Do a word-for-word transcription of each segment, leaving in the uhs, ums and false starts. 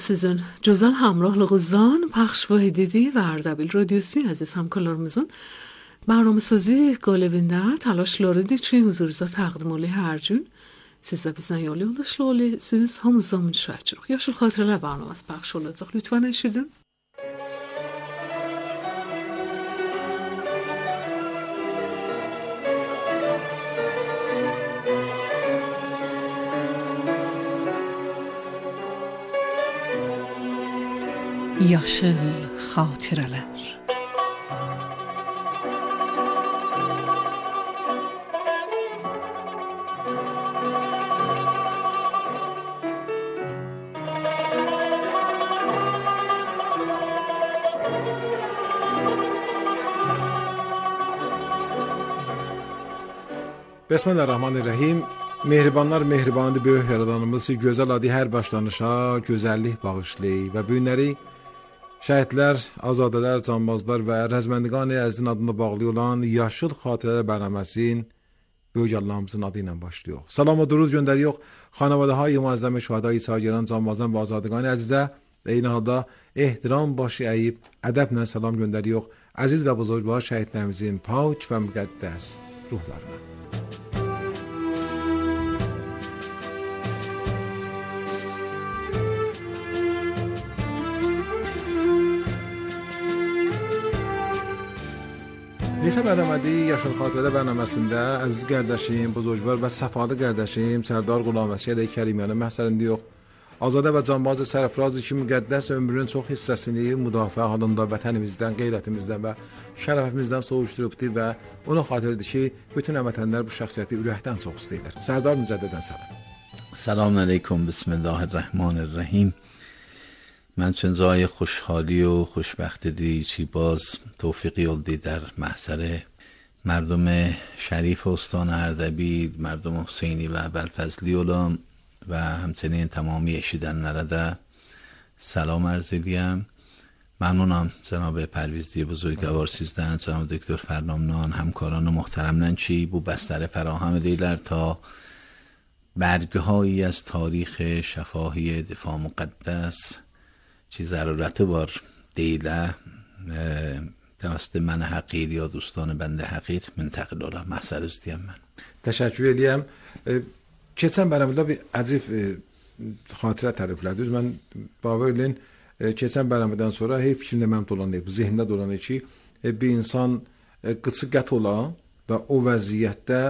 Sizin güzel hamrohluğunuzdan Pəxş Vahididi ve Ardabil Radyosu aziz hamkarlarımızın برنامه‌سازی قالبinde təlaşları için huzurunuza təqdim oluyor her gün. Siz de bizden yol yoldaşlı siz hamımızdan müşahit. Yaşıl Xatirələr برنامه‌si pəxş olacaq. Lütfen eşidin. Yaşıl Xatirələr. Bismillahirrahmanirrahim. Mehribanlar mehribanı böyük yaradanımız ki, gözəl adi hər başlanışa gözəllik bağışlayır və bu günləri şəhidlər, azadələr, canbazlar və rəzməndiqan-ı əzizin adına bağlı olan Yaşıl Xatirələr bərnaməsinin böyük Allahımızın adı ilə başlıyor. Salam və durud göndəriyor xanavadahay müəzzəm şühədai sağgiran, canbazan və azadəqan əzizə və eyni halda ehtiram başı əyib ədəblə salam göndəriyor əziz və buzurgvar şəhidlərimizin pak və müqəddəs ruhlarına. Neçə bərnamədi Yaşıl Xatirələr bərnaməsində əziz qardaşım, buzurgvar və səfalı qardaşım Sərdar Qulam Əsgər Kərimyanın məhsərində yox. Azadə və canbazı sərfrazı ki, müqəddəs ömrünün çox hissəsini müdafiə halında vətənimizdən, qeyrətimizdən və şərəfimizdən soğuşdurubdu və ona xatirdir ki, bütün vətənlər bu şəxsiyyəti ürəkdən çox istəyirlər. Sərdar mücəddidən salam. سلام علیکم بسم الله الرحمن الرحیم. من چون جای خوشحالی و خوشبختی دی چی باز توفیقی الدی در محضر مردم شریف استان اردبیل، مردم حسینی و ابوالفضلی علام و همچنین تمامی اشیدن نرده سلام عرض دیم. ممنونم جناب پرویزی بزرگوار سیزدن، جناب دکتر فرنامنان، همکاران محترم چی بو بستر فراهم دیلر تا برگهایی از تاریخ شفاهی دفاع مقدس چی ضرورت بار دیله توسط من حقیر یا دوستان بنده حقیر منتقل ola محضر از diyəm mən. Təşəkkür eləyəm. Keçən bərnamədə bir əcib xatirə təriflədiniz. Mən baver edin, keçən bərnamədən sonra hey fikrimdə mənim dolanıb, zehnimdə dolanır ki, bir insan qıçı qət ola və o vəziyyətdə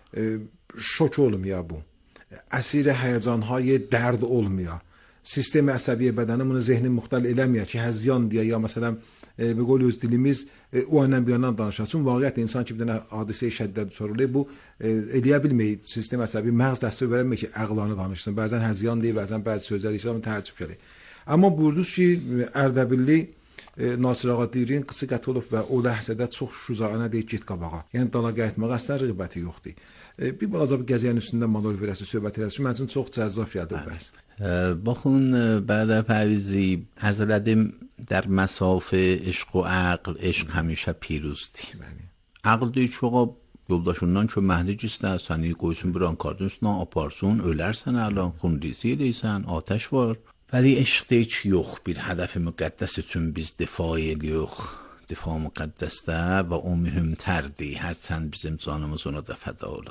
şok olmuyor bu. Əsir həyəcanهای dərd olmuyor. Sistem əsəbiyyə bədəni bunu zehni müxtəl eləmiyor ki, həzyan deyə ya məsələn به قول öz dilimiz o andan bir yandan danışır. Çünki vaqiət insan ki, bir dənə hadisə şəddət sorulur, bu eləyə bilməyir. Sistem əsəbi məğz dəstür vermir ki, əqlanı danışsın. Bəzən həzyan deyir, bəzən bəzi sözlər işləmə təəccüb gəlir. Amma buyurdunuz ki, Ərdəbilli Nasir ağa Dirin qısı qət olub və o ləhzədə çox şücaənə deyir, get qabağa. Yəni dala qayıtmağa əslər rəğbəti yoxdur. Bir balaca bir gəziyənin üstündə manol verəsi söhbət eləsin. Mən üçün çox cəzzab gəldi bu bəhs. بخون برادر پرویزی عرض لدیم در مساف عشق و عقل عشق همیشه پیروزدی عقل deyir ki, oğa yoldaşından ki, məhlicistə səni qoysun bir an kardın üstünə aparsın, ölərsən əlan, xunrizi eləysən, atəş var. Vəli eşq deyir ki, yox, bir hədəfi müqəddəs üçün biz difaa ediyox. Difaa müqəddəsdə və o mühümtərdir. Hərçənd bizim canımız ona da fəda ola.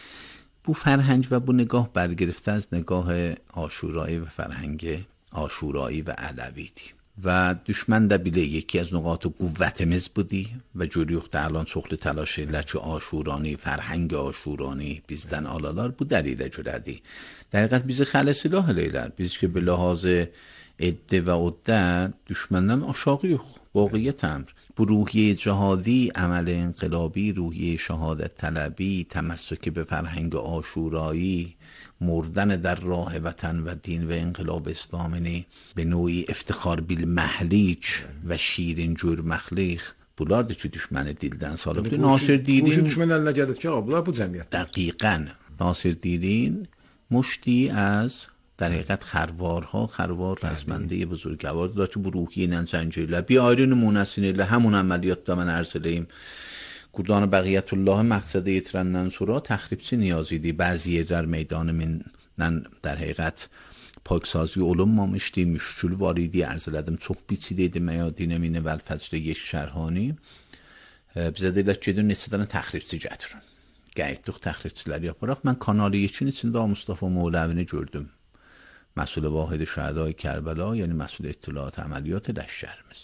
Bu فرهنگ و bu نگاه برگرفته از نگاه آشورایی و فرهنگ آشورایی و علویدی و düşmən də bilə یکی از نقاط قوتimiz budi və görüyoruz da الان çoxlu təlaş edirlər ki, aşurani, فرهنگ aşurani bizdən alalar bu dəlilə görədir. Dəqiqət bizi xələ silah eləyirlər. Biz ki, به لحاظ عده و عدت düşməndən aşağıyıq. واقعیت امر bu روحیه جهادی، عمل انقلابی، روحیه شهادت طلبی، تمسک به فرهنگ آشورایی، مردن در راه وطن و دین و انقلاب اسلامی به نوعی افتخار بالمهلیک و şirin cür məxliq bunlar da ki, düşməni dildən salıb. Nasir Dirin bu düşmən əlinə gəlib ki, bunlar bu cəmiyyət. دقیقاً ناصر دیرین مشتی از در حقیقت خروارها خروار رزمنده بزرگوار داشت که بروحی ننجنجیله بی آیرین مونسینیله همون عملیات دا من ارسلیم گردان بقیت الله مقصده یترنن سورا تخریبچی نیازیدی بعضی در میدان من در حقیقت paksazı olunmamışdı, müşkül var idi, arz elədim, çox biçili idi məyadinə minə vəl fəzrə yeş şərhani. Bizə deyirlər ki, gedin neçə dənə təxribçi gətirin. Gəyitdik təxribçilər yaparaq. Mən Kanal yekin içində Mustafa Mövləvini gördüm. Məsul Vahid Şəhədai Kərbəla, yəni məsul İttilaat əməliyyat ləşkərimiz.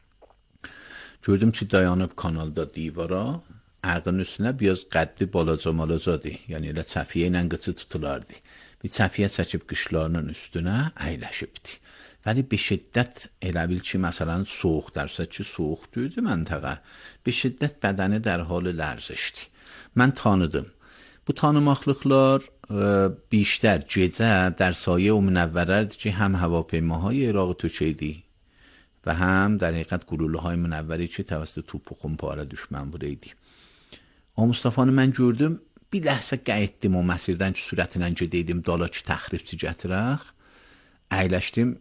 Gördüm ki, dayanıb kanalda divara, ayağının üstünə biraz qəddi balaca malacadır. Yəni elə çəfiyə ilə qıçı tutulardı. Bir çəfiyə çəkib qışlarının üstünə əyləşibdi. Vəli bir şiddət elə bil ki, məsələn, soğuq dərsə ki, soğuqduydu məntəqə. Bir şiddət bədəni در حال لرزشdi. Mən tanıdım. Bu tanımaqlıqlar بیشتر gecə در سایه و منوررdi ki, هم هواپیماهای عراق توچیدی و هم در حقیقت گلوله های منوری ki, توسط توپ و خمپاره düşmən buraydı. O Mustafa'nı mən gördüm, bir ləhsə qayıtdım o məsirdən ki, sürətlə gedəydim, dala ki, təxribçi gətirək. Əyləşdim,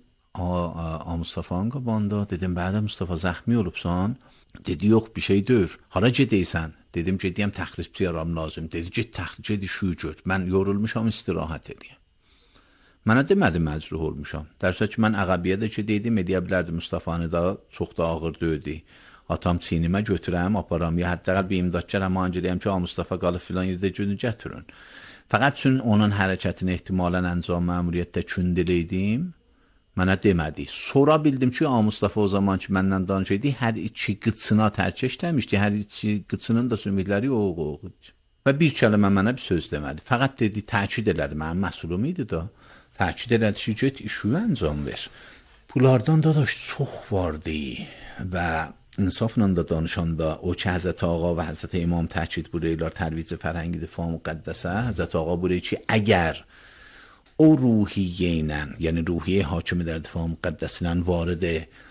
a Mustafa'nın qabanda, dedim, bədə Mustafa zəxmi olubsan? Dedi, yox, bir şey deyir. Hara gedəysən? Dedim, gedəyəm təxribçi yaram lazım. Dedi, get təxribçi, dedi, şuy gör. Mən yorulmuşam, istirahət edəyəm. Mənə demədim, məcruh olmuşam. Dərsə ki, mən əqabiyə də ki, deydim, eləyə bilərdi Mustafa'nı da çox da ağır döydü. Atam çiynimə götürəm, aparam, ya hətta bir imdadkar həman gedəyəm ki, Mustafa qalıb filan yerdə günü gətirin. Fəqət üçün onun hərəkətini ehtimalən əncam məmuriyyətdə kündiləydim, mənə demədi. Sonra bildim ki, Mustafa o zaman ki, məndən danışıydı, hər iki qıçına tərkeş demişdi, hər iki qıçının da sümükləri oğuq. Və bir kəlmə mənə bir söz demədi. Fəqət dedi, təkid elədi, mənim məsulum idi da. Təkid elədi ki, get işi əncam ver. Bunlardan da daş çox vardı və insafla da danışanda o ki, Həzrət Ağa və Həzrət İmam təkid buraylar tərviz fərhəngi difaa müqəddəsə, Həzrət Ağa burayı ki, əgər o ruhiyyə ilə, yəni ruhiyyə hakimi در دفاع مقدس ilə vارد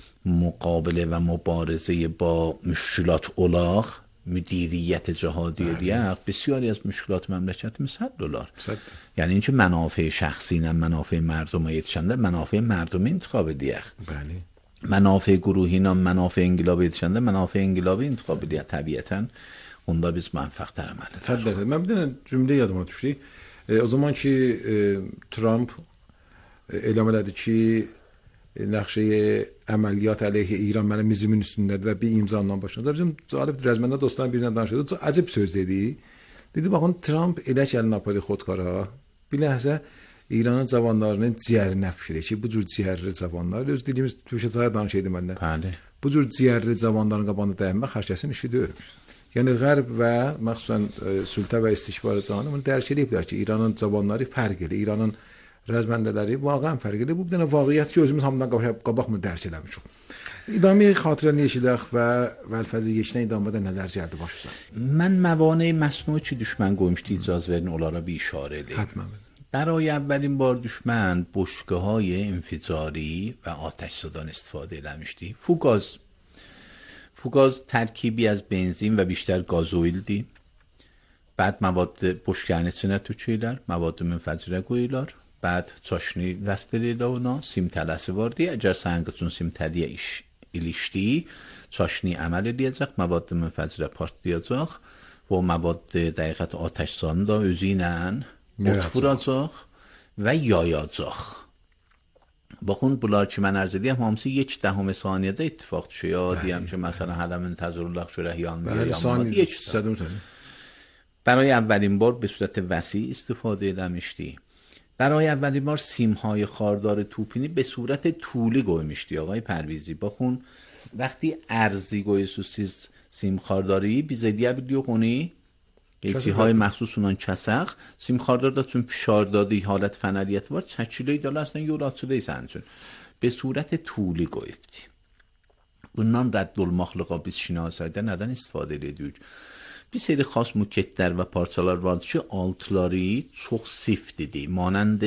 مقابله و مبارزه با مشکلات olaq, müdiriyyət cihadi eləyək, بسیاری از مشکلات məmləkətimiz صد دلار. Yəni اینکه منافع شخصی ilə منافع مردم yetişəndə منافع مردم انتخاب edəyək. بله. منافع گروهی ilə منافع انقلاب yetişəndə منافع انقلابی انتخاب edəyək təbiətən. Onda biz mənfəqdar əməl edək. صد درصد. Mən bir dənə cümlə yadıma düşdü. E, o zaman ki e, Trump e, elan elədi ki e, nəqşəyə əməliyyat əleyhə İran mənim izimin üstündədir və bir imzanla başladı. Bizim cəlib rəzməndə dostlarım birinə danışdı. Çox əcəb söz dedi. Dedi baxın Trump elə ki əlini apardı xodkara. Bir ləhzə İranın cavanlarının ciyərinə fikir ki, bu cür ciyərli cavanlar öz dilimiz Türkçədə danışıydı məndən. Bəli. Bu cür ciyərli cavanların qabağında dayanmaq hər kəsin işi deyil. Yəni Qərb və məxsusən e, sültə və istişbarı canı bunu dərk ediblər ki, İranın cavanları fərq edir, İranın rəzməndələri vaqəən fərq edir. Bu bir dənə vaqiət ki, özümüz hamıdan qabaqmı dərk eləmişik. İdamə xatirəni eşidək və vəlfəzi yeşdən idamada nələr gəldi başınıza? Mən məvanə məsnui ki, düşmən qoymuşdu, icazə verin onlara bir işarə eləyim. Həttəmən. برای اولین بار دشمن بشکه‌های انفجاری و آتش زدان استفاده eləmişdi. فوگاز فوگاز ترکیبی از بنزین و بیشتر گازوئیل دی. بعد مواد بشکه‌nin içine töküyorlar, مواد منفجره koyuyorlar. بعد çaşni dəstəliyorlar ona, simtələsi var diye. Eğer sənqıçın simtəliyə iş ilişdi, çaşni əməl edəcək, مواد منفجره partlayacaq və o مواد dəqiqət atəşzanı da özü ilə ot vuracaq və yayacaq. Baxın, bunlar ki, mən ərz edəyəm, hamısı یک دهم saniyədə ittifaq düşür. Ya deyəm ki, məsələn, hələ müntəzirullah şurə yanmıyor, yanmıyor. یک ثانیه. برای اولین بار به صورت وسیع استفاده eləmişdi. برای اولین بار سیم‌های خاردار توپینی به صورت طولی qoymuşdu آقای پرویزی. baxın, وقتی ارزی qoyuyorsunuz سیم خارداری, bizə deyə biliyor onu. قیچی های مخصوص اونان کسق سیم خاردار da چون فشاردادی حالت فنریت var çəkili داله اصلا yol açılıysan üçün به صورت طولی qoyubdu. Bundan rədd olmaqlığa biz şinasayda nədən istifadə edirik? Bir seri xas muketlər və parçalar vardır ki, altları çox siftidir. مانند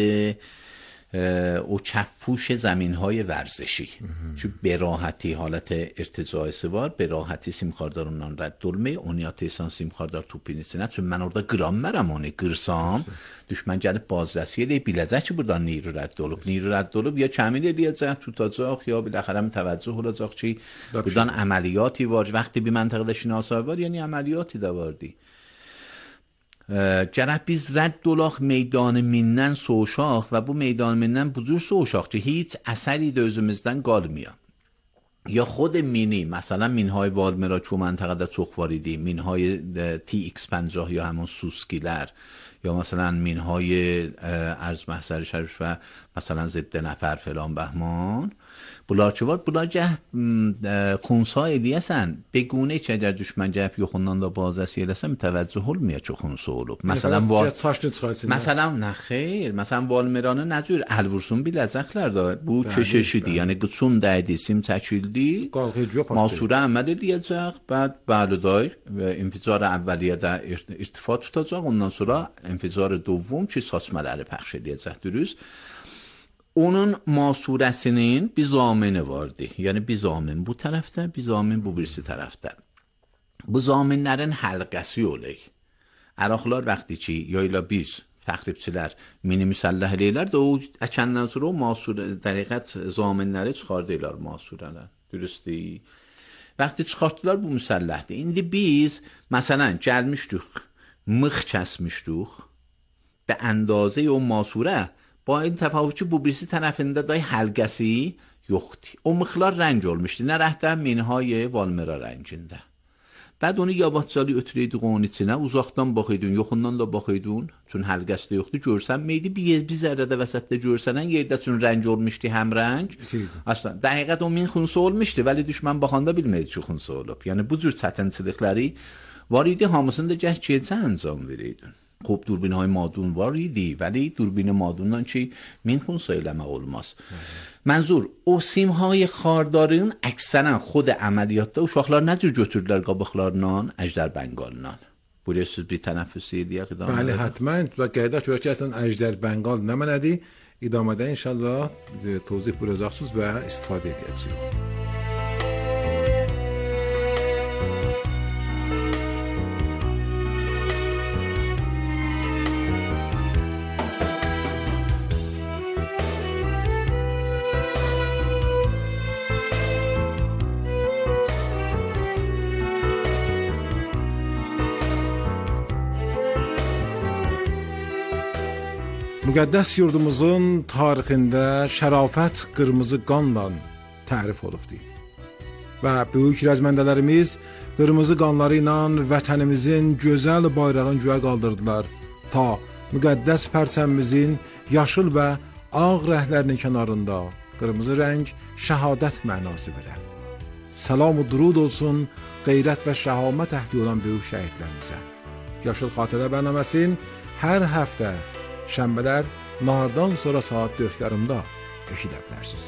او کفپوش زمین‌های ورزشی که به راحتی حالت ارتجاع سوار به راحتی سیم خاردار ondan rədd olmuyor. Onu yatırsan sim xardar topun içinə. Çünki mən orada qrammərəm onu qırsam, düşmən gəlib bazrəsi elə biləcək ki, buradan neyri rədd olub. Neyri rədd olub ya kəmin eləyəcək, tutacaq ya biləxərə mütəvəccüh olacaq ki, buradan əməliyyatı var. Vəqti bir məntəqədə şinasayı var, yəni əməliyyatı da vardı. Gərək biz rədd olaq meydanı mindən soğuşaq və bu meydanı mindən buzur soğuşaq ki, hiç əsəri də özümüzdən qalmıyor. یا خود مینی مثلا مینهای والمرا که منطقه در چخ واریدی، مینهای تی ایکس پنجاه یا همون سوسکیلر یا مثلا مینهای ارز محضر شریف و مثلا ضد نفر فلان بهمان بلارچوار بلاجه خونسا الیسن بگونه که اگر دشمن جهب یخوندان دا بازرسی الیسن متوجه olmuyor چه خونسا olup. Mesela var mesela ne xeyr, mesela valmerana nə cür əl vursun biləcəklər də. Bu keşişidir. Yəni qıçın dəydi, sim çəkildi. Masura əməl eləyəcək. Bəd bəli və inficar əvvəliyyədə irtifa tutacaq. Ondan sonra inficar دوم ki saçmaları pəxş eləyəcək. Dürüst. Onun masurəsinin bir zamini vardı. Yəni bir zamin bu tərəfdə, bir zamin bu birisi tərəfdə. Bu zaminlərin həlqəsi olək. Əraqlar vaxtı ki, yayla biz, təxribçilər, mini müsəlləh eləyirlər də o əkəndən sonra o masur, dəqiqət zaminləri çıxardırlar masurələr. Dürüstü. Vaxtı çıxartdılar bu müsəlləhdir. İndi biz, məsələn, gəlmişdik, mıx kəsmişdik və əndazə o masurə با این تفاوت که bu birisi tərəfində day həlqəsi yoxdur. O mıxlar rəng olmuşdu. Nə rəhdə minhay valmera rəngində. Bəd onu yavaşcalı ötürəydik onun içinə. Uzaqdan baxıydın, yoxundan da baxıydın. Çün həlqəsi də yoxdur. Görsən meydi bir, bir zərrədə vəsətdə görsənən yerdə çün rəng olmuşdu həm rəng. Aslında dəqiqət o min xunsa olmuşdu. Vəli düşmən baxanda bilmədi ki xunsa olub. Yəni bu cür çətinçilikləri var idi. Hamısını da gəh keçə əncam veriydin. خب دوربین های مادون واریدی ولی دوربین مادونdan ki min xunsa eləmək olmaz. Mənzur, o simهای خاردارın əksərən xod əməliyyatda uşaqlar nə cür götürdülər qabıqlarından, əjdər bənqalından? Buyuruyorsunuz bir tənəffüs eləyək idamə. Bəli, həttəmən və qayda ki, əslən əjdər bənqal nə mənədir? İdamədə inşallah tozih buyuracaqsınız və istifadə edəcəyik. Müqəddəs yurdumuzun tarixində şərafət qırmızı qanla tərif olubdur. Və böyük rəzməndələrimiz qırmızı qanları ilə vətənimizin gözəl bayrağını göyə qaldırdılar. Ta müqəddəs pərçəmimizin yaşıl və ağ rəhlərinin kənarında qırmızı rəng şəhadət mənası verər. Salam və durud olsun qeyrət və şəhamət əhli olan böyük şəhidlərimizə. Yaşıl xatirə bərnaməsin hər həftə şənbələr nahardan sonra saat dördlərində eşidə bilərsiniz.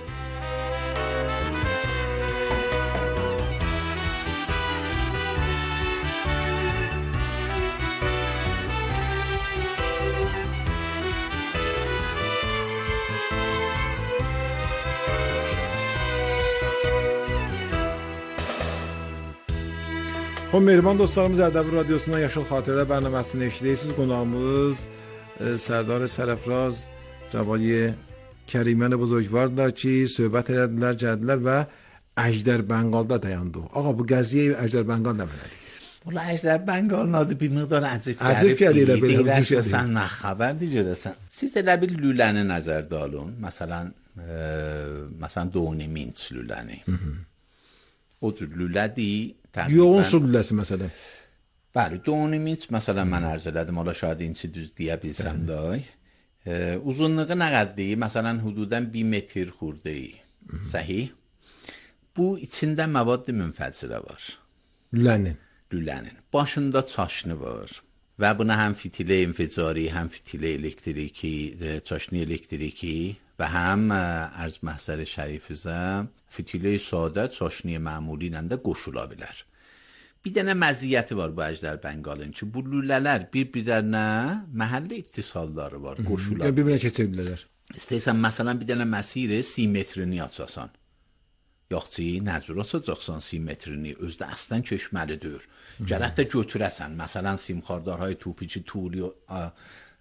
خب مهربان دوستlarımız Ərdəbil Radyosu'ndan Yaşıl Xatirələr bərnaməsini eşidirsiniz. Qonağımız سردار سرفراز جوای کریمن بزرگوار کی صحبت edildiler, geldiler ve Ejder Bengal'da dayandı. Ağa bu qəziyə Ejder Bengal nə mənadır? Valla Ejder Bengal'ın adı bir miqdar əcib gəlib. Deyirlər belə bir şey. Sən nə xəbər deyirsən? Siz elə bir lüləni nəzərdə alın. Məsələn, məsələn doni minç lüləni. O cür lülədir. Yoğun su lüləsi məsələn. Bəli, doni minç məsələn mən ərz elədim. Ola şahid inci düz deyə bilsəm də. Uzunluğu nə qəddir? Məsələn, hududən bir metr xurdeyi. Səhih. Bu içində məvad münfəcirə var. Lülənin. Lülənin. Başında çaşını var. Və buna həm fitilə infizari, həm fitilə elektriki, çaşını elektriki və həm ərz məhzər şərifizə fitilə sadə çaşını məmuli ilə də qoşula bilər. Bir dənə məziyyəti var bu Ejder Bengal'ın ki, bu lülələr bir-birlərinə məhəllə ittisalları var, qoşular. Yəni bir-birinə keçə bilirlər. İstəyirsən, məsələn, bir dənə məsiri si metrini açasan. Yox ki, nəcür açacaqsan si metrini, özdə əslən keçməlidir. Gərək də götürəsən. Məsələn, simxardarهای توپیچی تولی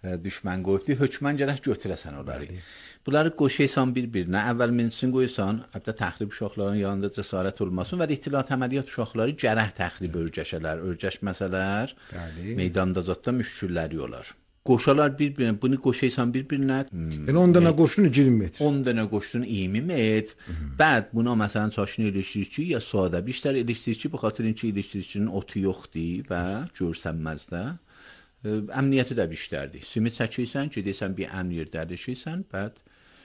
düşmən qoyubdu, hökmən gərək götürəsən onları. Bunları qoşuysan bir-birinə, əvvəl minsin qoysan, hətta təxrib uşaqların yanında cəsarət olmasın və ittilat əməliyyat uşaqları gərək təxrib örgəşələr, örgəşməsələr, meydanda zətdə müşkülləri olar. Qoşalar bir-birinə, bunu qoşuysan bir-birinə. Yəni on dənə qoşun iyirmi metr. on dənə qoşun iyirmi metr. Bəd buna məsələn çaşın elektrikçi ya sadə, بیشتر elektrikçi bu xatir ki, elektrikçinin otu yoxdur və görsənməzdə. Əmniyyəti də بیشترdir. Simit çəkirsən, gedirsən bir əmn yerdə əlləşirsən, bəd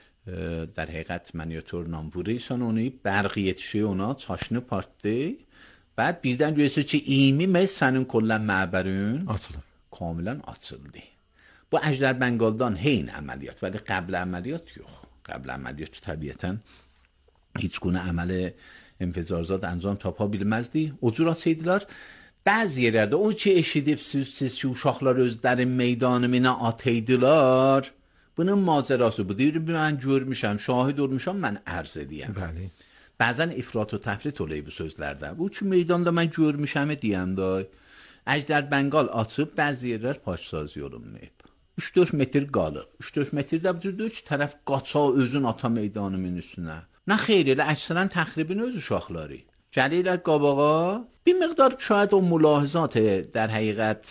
در حقیقت منیاتورla vurursan onu, برق yetişir ona, çaşını partlayır. بعد birdən görürsən ki, iyirmi metr sənin kollən məbərin açılır. Kamilən açıldı. Bu Əjdər Bənqaldan heyn əməliyyat, ولی قبل əməliyyat yox. قبل əməliyyat təbiətən heç günə əməli انفجارزاد انجام tapa bilməzdi. O cür açıydılar. Bəzi yerlərdə o ki eşidibsiz siz ki uşaqlar özləri meydanımına atıydılar. Bunun macərası bu. Deyir mən görmüşəm, şahid olmuşam, mən ərz edəyəm. Bəli. Bəzən ifrat və təfrit olur bu sözlərdə. Bu ki meydanda mən görmüşəm deyəndə Əjdər Bənqal açıb bəzi yerlər parçasazı olunmayıb. üç dörd metr qalıb. üç dörd metrdə budur ki, tərəf qaça özün ata meydanının üstünə. Nə xeyr elə əksərən təxribin öz uşaqları. Gəlirlər qabağa. Bir miqdar şاید o ملاحظات در حقیقت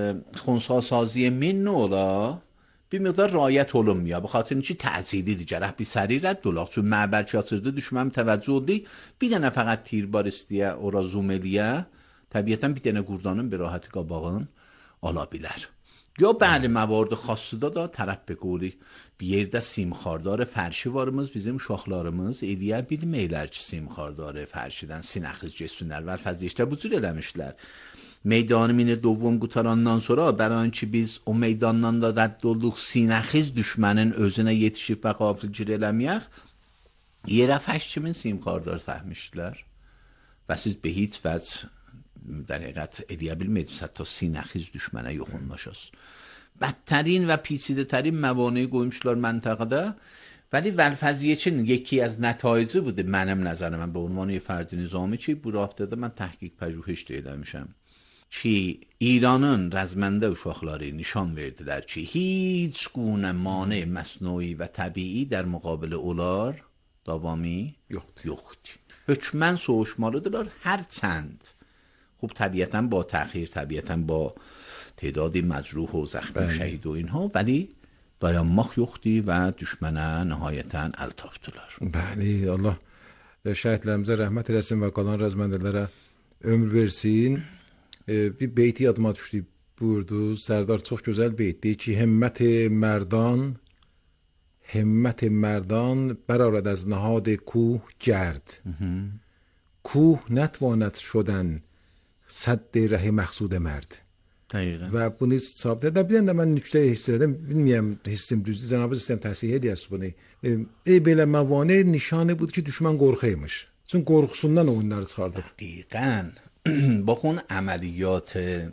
خنثی‌سازی من ola bir miqdar rayət olunmuyor. Bu xatir ki təcilidir. Gərək bir səri rədd olaq. Çünki məbər çatırdı, düşmən təvəccüh oldu. Bir dənə fəqət tirbar istəyə, ora zoom eləyə. Təbiətən bir dənə qurdanın bir rahatı qabağın ala bilər. Ya bəli məvardı xassıda da tərəf beqoli bir yerdə simxardar fərşi varımız, bizim uşaqlarımız eləyə bilməklər ki, simxardar fərşidən sinəxiz geçsinlər və fəzişdə bu cür eləmişlər. Meydanımını دوم qutarandan sonra bəran ki biz o meydandan da rədd olduq, sinəxiz düşmənin özünə yetişib və qafilgir eləməyək, yerə fərşimin simxardar səhmişdilər və siz به هیچ وجه در حقیقت eləyə bilmədiniz hətta sinəxiz düşmənə yoxunlaşasınız. بدترین و پیچیده ترین موانع qoymuşlar məntəqədə. ولی ولفظیه‌چین یکی از نتایجی بوده منم نظر من به عنوان فرد نظامی ki bu رابطədə mən təhqiq pəjühüş eləmişəm ki İranın rəzməndə uşaqları nişan verdilər ki heç gune mane məsnui və təbii در مقابل olar davami yoxdur. yoxdur. Hökmən soğuşmalıdırlar hərçənd. خب طبیعتاً با تأخیر طبیعتاً با تعدادی مجروح و زخمی و شهید و اینها ولی dayanmaq yoxdur və düşmənə nəhayətən əl tapdılar. Bəli, Allah şəhidlərimizə rəhmət eləsin və qalan rəzməndələrə ömür versin. E, bir beyti yadıma düşdü, buyurdu. Sərdar çox gözəl beytdir ki, himmət مردان himmət مردان برآرد از نهاد کوه گرد. کوه نتواند شدن صد ره مقصود مرد. دقیقاً. و bunu ثابت edə bilən də mən nüktə hiss edirəm. Bilmirəm hissim düzdür. Cənab sistem təsih edir bunu. E belə məvane nişanı budur ki, düşmən qorxuymuş. Çünki qorxusundan oyunları çıxardı. دقیقاً. با خون عملیات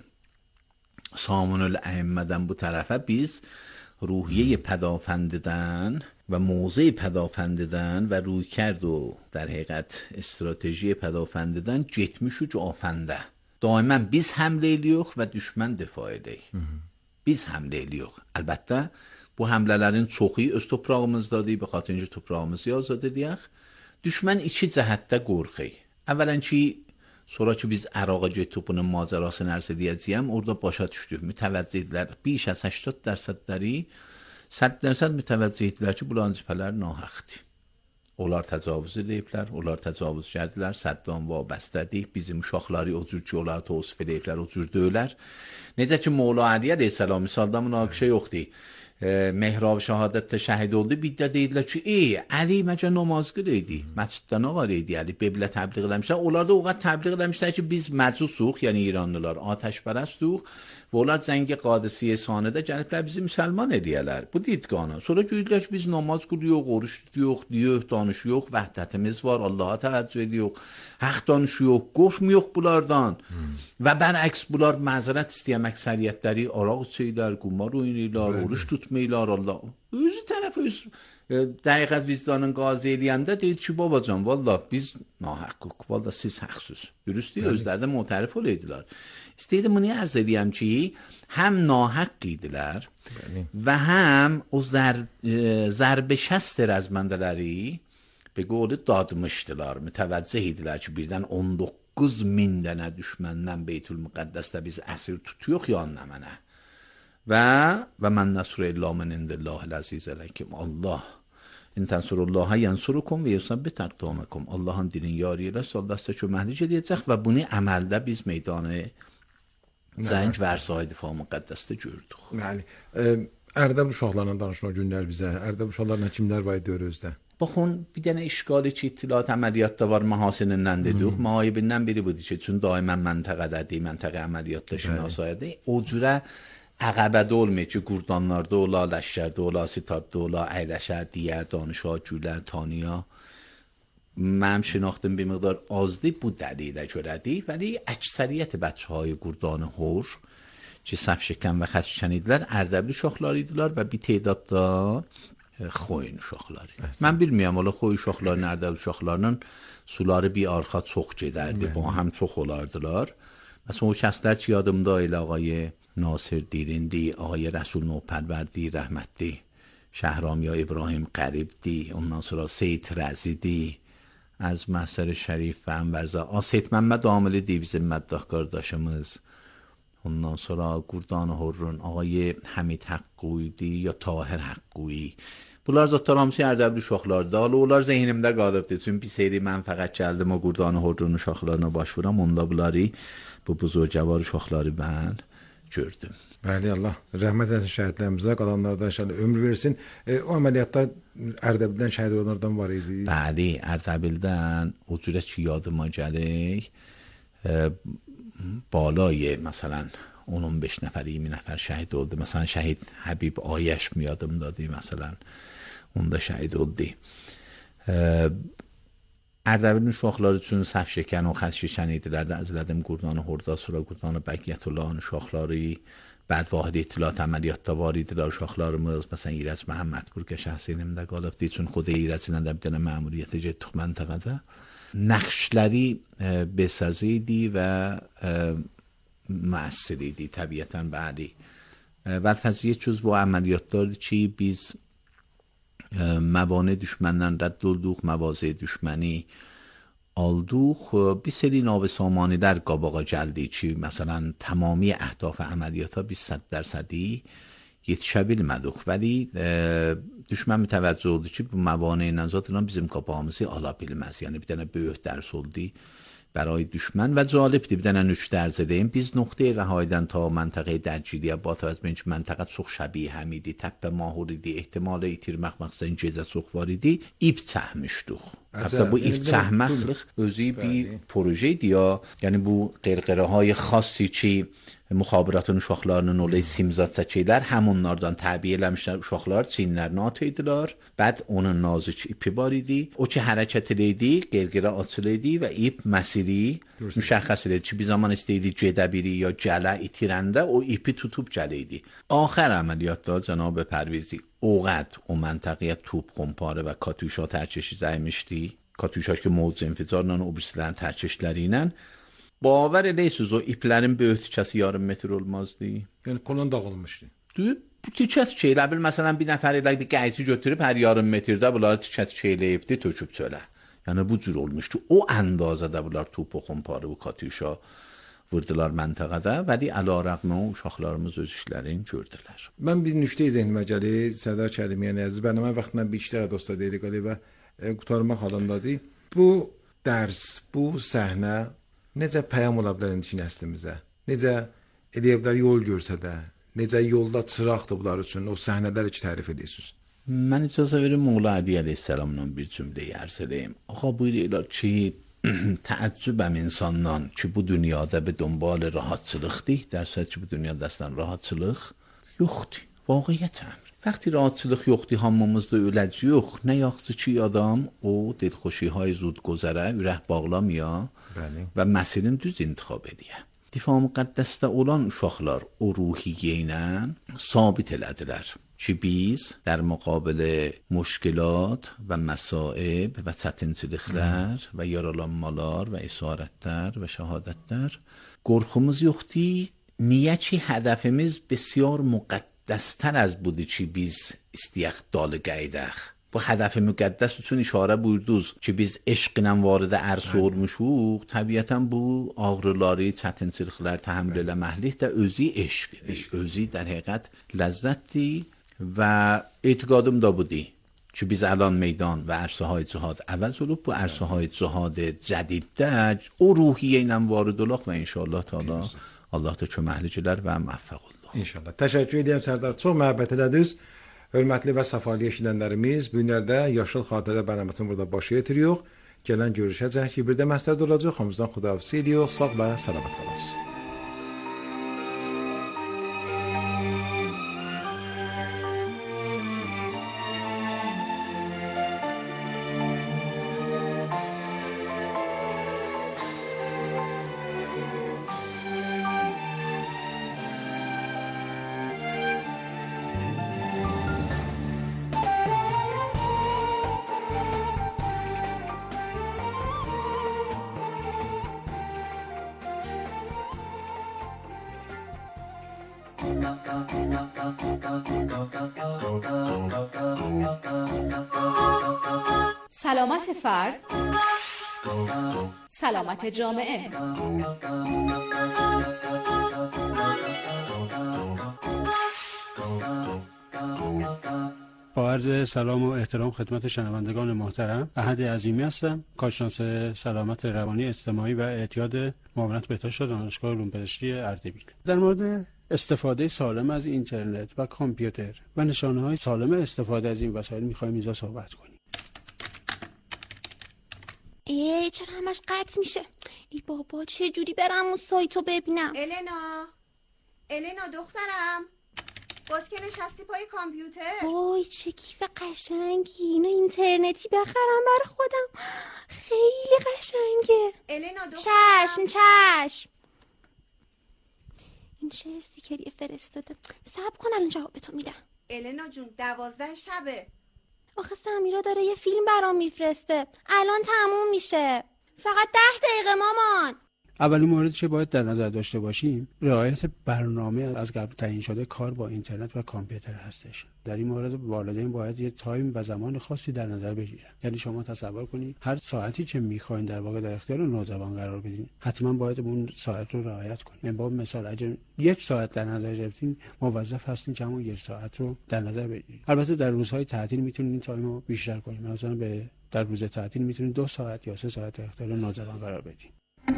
سامون الائمه‌دن bu tərəfə biz ruhiye پدافندیدن و موضع پدافندیدن و رویکرد و در حقیقت استراتژی پدافندیدن getmiş uc afəndə. Daimən biz həmlə edirik və düşmən dəfa edir. Biz həmlə edirik. Əlbəttə bu həmlələrin çoxu öz toprağımızdadır, bu xatircə toprağımızı azad edək. Düşmən iki cəhətdə qorxur. Əvvələn ki, sonra ki biz Əraqa getdik bunun macərasını ərz edəcəyəm, orada başa düşdük. Mütəvəccüh idilər. بیش از هشتاد درصدləri صد درصد mütəvəccüh idilər ki, bunların cəbhələr nahaqdır. Onlar təcavüz ediblər, onlar təcavüz gərdilər, Səddam vabəstədir, bizim uşaqları o cür ki, onlar təvsif ediblər, o cür döylər. Necə ki, Mola Əli əleyhissalam misalda münaqişə yoxdur. Mehrab şəhadətdə şəhid oldu, biddə deyirlər ki, ey, Əli məcə namaz qılıydı, məsciddə nə var idi, Əli Bebilə təbliğ eləmişlər. Onlar da o qədər təbliğ eləmişlər ki, biz məcusuq, yəni İranlılar, atəşpərəstuq və onlar cəngi Qadisiyə sanədə gəliblər bizi müsəlman ediyələr. Bu ditqanı. Sonra görürlər ki, biz namaz qılıyıq, oruç tutuyoruz, diyor, danışıyoruz, vəhdətimiz var, Allaha təvəccüh ediyoruz, haqq danışıyoruz, qorxmuyoruz bunlardan. Və bərəks bunlar məzərət istəyən əksəriyyətləri araq içirlər, qumar oynayırlar, oruç tutmayırlar, Allah. Özü tərəf öz dəqiqət vicdanın qazi eləyəndə deyir ki, babacan, valla biz nahaqqıq. Valla siz haqsız. Dürüstü, özləri də mutarif olaydılar. İstəyirəm bunu arz edeyim ki, həm nahaqq idilər və həm o zərb şəst rəzməndələri به قول دادmışdılar, mütəvəccih idilər ki, birdən on doqquz min dənə düşməndən Beytül Müqəddəsdə biz əsir tutuyox yanına mənə. Və və mən nəsru illə min indillahil əziz əleykim. Allah in tansurullaha yansurukum və yusabbit aqdamakum. Allahın dinin yari ilə Allah sizə köməklik edəcək və bunu əməldə biz meydanı Zəng və Ərsay Difaa Müqəddəsdə gördük. Bəli. Ərdəbil uşaqlarla danışma günlər bizə. Ərdəbil uşaqlarla kimlər var idi özdə? Baxın, bir dənə işgali ki, itilaf əməliyyatda var, mahasinindən dedik. Mahibindən biri budur ki, çün daimən məntəqədədir, məntəqə əməliyyatda şinasayədir. O cürə əqəbədə olmuyor ki, qurdanlarda ola, ləşkərdə ola, sitadda ola, əyləşə, diyə, danışa, gülə, tanıya. Mənim şinaxtım bir miqdar azdır, bu dəlilə görədir. Vəli əksəriyyət bəçəهای qurdanı hor ki, səhv şəkən və xəşkən idilər, Ərdəbli uşaqlar idilər və bir teydadda xoyun uşaqları. Mən bilmirəm, ola xoy uşaqları, Ərdəbil uşaqlarının suları bir arxa çox gedərdi, bu həm çox olardılar. Məsələn, o kəslər ki, yadımda elə ağay Nasir Dirindi, ağay Rəsul Nopərverdi, rəhmətli, Şəhramya İbrahim Qəribdi, ondan sonra Seyid Rəzidi, Ərz Məhsər Şərif və Ənvərza, Seyid Məmməd Amilidir bizim məddəh qardaşımız. Ondan sonra Qurdan Horrun, ağay Həmid Haqquydi ya Tahir Haqqui. Bunlar zətlər hamısı Ərdəbli uşaqlardır. Halı onlar zehnimdə qalıbdır. Çünki bir seri mən fəqət gəldim o Qurdan Horrun uşaqlarına başvuram. Onda bunları, bu buzurcavar uşaqları mən gördüm. Bəli, Allah rəhmət eləsin şəhidlərimizə, qalanlardan inşallah ömür versin. E, o əməliyyatda Ərdəbildən şəhid olanlardan var idi. Bəli, Ərdəbildən o cürə ki yadıma gəlir. E, بالای مثلا on on beş nəfər, iyirmi nəfər şəhid oldu. Məsələn, şəhid Həbib Ayəş mi yadımdadır, məsələn, onda şəhid oldu. Ərdəbilin uşaqları üçün səhv şəkən, o xəz şəkən idilər də, əzlədim Qurdanı Horda, sonra Qurdanı Bəqiyyətullahın uşaqları, bəd vahid itilat əməliyyatda var idilər uşaqlarımız. Məsələn, İrəc Məhəmmədpur ki, şəhsinimdə qalıbdı, üçün xud İrəcinə də bir dənə məmuriyyətə getdik məntəqədə. نقشləri بسازی idi və müəssir idi təbiətən bəli. Və فضیه جز و عملیاتları ki biz موانع düşməndən rədd olduq, mavazə düşməni aldıq. Bir seri nabسامانilər qabağa gəldi ki, məsələn, tamami əhdaf əməliyyata biz صد درصدی yetişə bilmədik. Vəli düşmən mütəvəccüh oldu ki, bu məvanə ilə zaten bizim qapağımızı ala bilməz. Yəni bir dənə böyük dərs oldu برای düşmən və cəlibdir. Bir dənə nüktə ərz edeyim. Biz nöqtəyi rəhaydən ta məntəqə dərciliyə ba təvəzzüh ki, məntəqə çox şəbih həm idi, təppə mahur idi, ehtimalı itirmək məqsədin gecə çox var idi. İp çəkmişdik. Hətta bu ip çəkməklik özü bir proje idi ya. Yəni bu qırqırəهای xاصی ki müxabiratın uşaqlarının olay simzat çəkilər, həm onlardan təbii eləmişlər uşaqlar çiyinlərini atıydılar. Bəd onun nazik ipi var idi. O ki hərəkət edirdi, qırqırə açılırdı və ip məsiri müşəxəs edirdi ki, bir zaman istəyirdi gedə biri ya gələ itirəndə o ipi tutub gəlirdi. Axır əməliyyatda cənab Pərvizi oğad o məntəqəyə top, qompara və katuşa tərkişləymişdi. Katuşa ki mövzu inficarla o birislərin tərkişləri ilə باور لیسوز o iplərin böyük tikəsi yarım metr olmazdı. Yəni kolon dağılmışdı. Düz bu tikət şeylə bil məsələn bir nəfər elə bir qayçı götürüb hər yarım metrdə bunları tikət şeyləyibdi, töküb çölə. Yəni bu cür olmuşdu. O əndazədə bunlar top və qomparı bu katuşa vurdular məntəqədə, vəli əlarəqmə uşaqlarımız öz işlərini gördülər. Mən bir nüktə zehnimə gəlir, Sərdar Kərimiyyəni əziz bənamə vaxtından bir işlərə dosta deyilik və qutarmaq halındadır. Bu dərs, bu səhnə necə pəyam ola bilər indiki nəslimizə? Necə eləyə bilər yol görsə də? Necə yolda çıraqdır bunlar üçün? O səhnələri ki tərif edirsiniz. Mən icazə verim Moğla Əli əleyhissalamla bir cümləyi ərz edeyim. Ağa buyuruyorlar ki təəccübəm insandan ki bu dünyada bir dönbal rahatçılıqdır. Dərsət ki bu dünyada əslən rahatçılıq yoxdur. Vaqiyyətən. Vəqti rahatçılıq yoxdur, hamımızda öləcək yox. Nə yaxşı ki adam o dilxoşiهای زود گذرə ürək bağlamaya və məsəlin düz intiqab ediyə. Difaa Müqəddəsdə olan uşaqlar o ruhiyyə ilə sabit elədilər. چی بیز در مقابل مüşkilat ve mesaib ve çətinçiliklər və yaralanmalar və isarətlər və şəhadətlər qorxumuz yoxdur. Niyə ki hədəfimiz بسیار مقدستر از بودی چی بیز istəyək dalı qaydaq. Bu hədəfi müqəddəs üçün işarə buyurdunuz ki biz eşqlə vارد ərsə olmuşuq. Təbiətən bu ağrıları, çətinçiliklər təhammül eləməklik də özü eşqdir. Özü در حقیقت لذتdir və etiqadım da budur ki biz الان میدان و عرصه های جهاد عوض olub bu عرصه های جهاد جدیدdə o ruhiyyə ilə vارد olaq və inşallah Teala Allah da köməkliklər və müvəffəq olaq. İnşallah. Təşəkkür edirəm Sərdar. Çox məhəbbət elədiniz. Hörmətli və səfalı eşidənlərimiz, bu günlərdə Yaşıl Xatirə bərnaməsini burada başa yetiririk. Gələn görüşəcək ki, bir də məsləhət olacaq. Hamımızdan xudahafizlik edirik. Sağ və salamat qalasınız. سلامت فرد، سلامت جامعه. با عرض سلام و احترام خدمت شنوندگان محترم، احد عظیمی هستم، کارشناس سلامت روانی اجتماعی و اعتیاد معاونت بهداشت دانشگاه علوم پزشکی اردبیل. در مورد استفاده سالم از اینترنت و کامپیوتر و نشانه‌های سالم استفاده از این وسایل می‌خوایم اینجا صحبت کنیم. ای چرا همش قطع میشه؟ ای بابا چه جوری برم اون سایتو ببینم؟ النا النا دخترم، باز که نشستی پای کامپیوتر. وای چه کیف قشنگی، اینو اینترنتی بخرم بر خودم، خیلی قشنگه. النا دخترم، چشم چشم. این چه استیکری فرستاده؟ صبر کن الان جوابتو میدم. النا جون دوازده شبه. آخه سمیرا داره یه فیلم برام میفرسته، الان تموم میشه، فقط ده دقیقه مامان. اولین موردی که باید در نظر داشته باشیم رعایت برنامه از قبل تعیین شده کار با اینترنت و کامپیوتر هستش. در این مورد والدین باید یه تایم و زمان خاصی در نظر بگیرن. یعنی شما تصور کنید هر ساعتی که میخواین در واقع در اختیار نوجوان قرار بدین، حتما باید اون ساعت رو رعایت کنید. یعنی با مثال اگه یک ساعت در نظر گرفتین، موظف هستین که همون یک ساعت رو در نظر بگیرید. البته در روزهای تعطیل میتونید این تایم رو بیشتر کنید. مثلا به در روز تعطیل میتونید دو ساعت یا سه ساعت در اختیار نوجوان قرار بدین.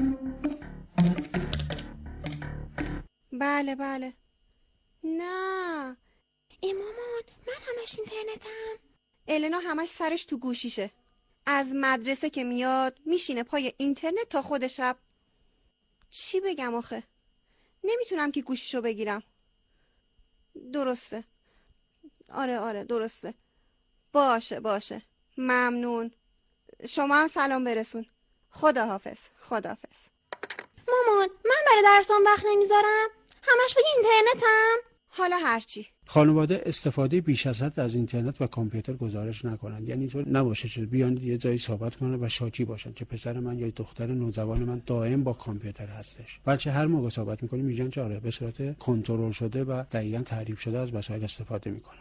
بله بله. نه ای مامان من همش اینترنتم. النا همش سرش تو گوشیشه. از مدرسه که میاد میشینه پای اینترنت تا خود شب. چی بگم آخه؟ نمیتونم که گوشیشو بگیرم. درسته. آره آره درسته. باشه باشه. ممنون. شما هم سلام برسون. خداحافظ. خداحافظ. مامان من برای درسام وقت نمیذارم، همش پای اینترنتم. حالا هرچی. خانواده استفاده بیش از حد از اینترنت و کامپیوتر گزارش نکنند. یعنی اینطور نباشه که بیان یه جایی صحبت کنن و شاکی باشن که پسر من یا دختر نوجوان من دائم با کامپیوتر هستش. بلکه هر موقع صحبت میکنیم میگن که آره به صورت کنترل شده و دقیقاً تعریف شده از وسایل استفاده میکنن.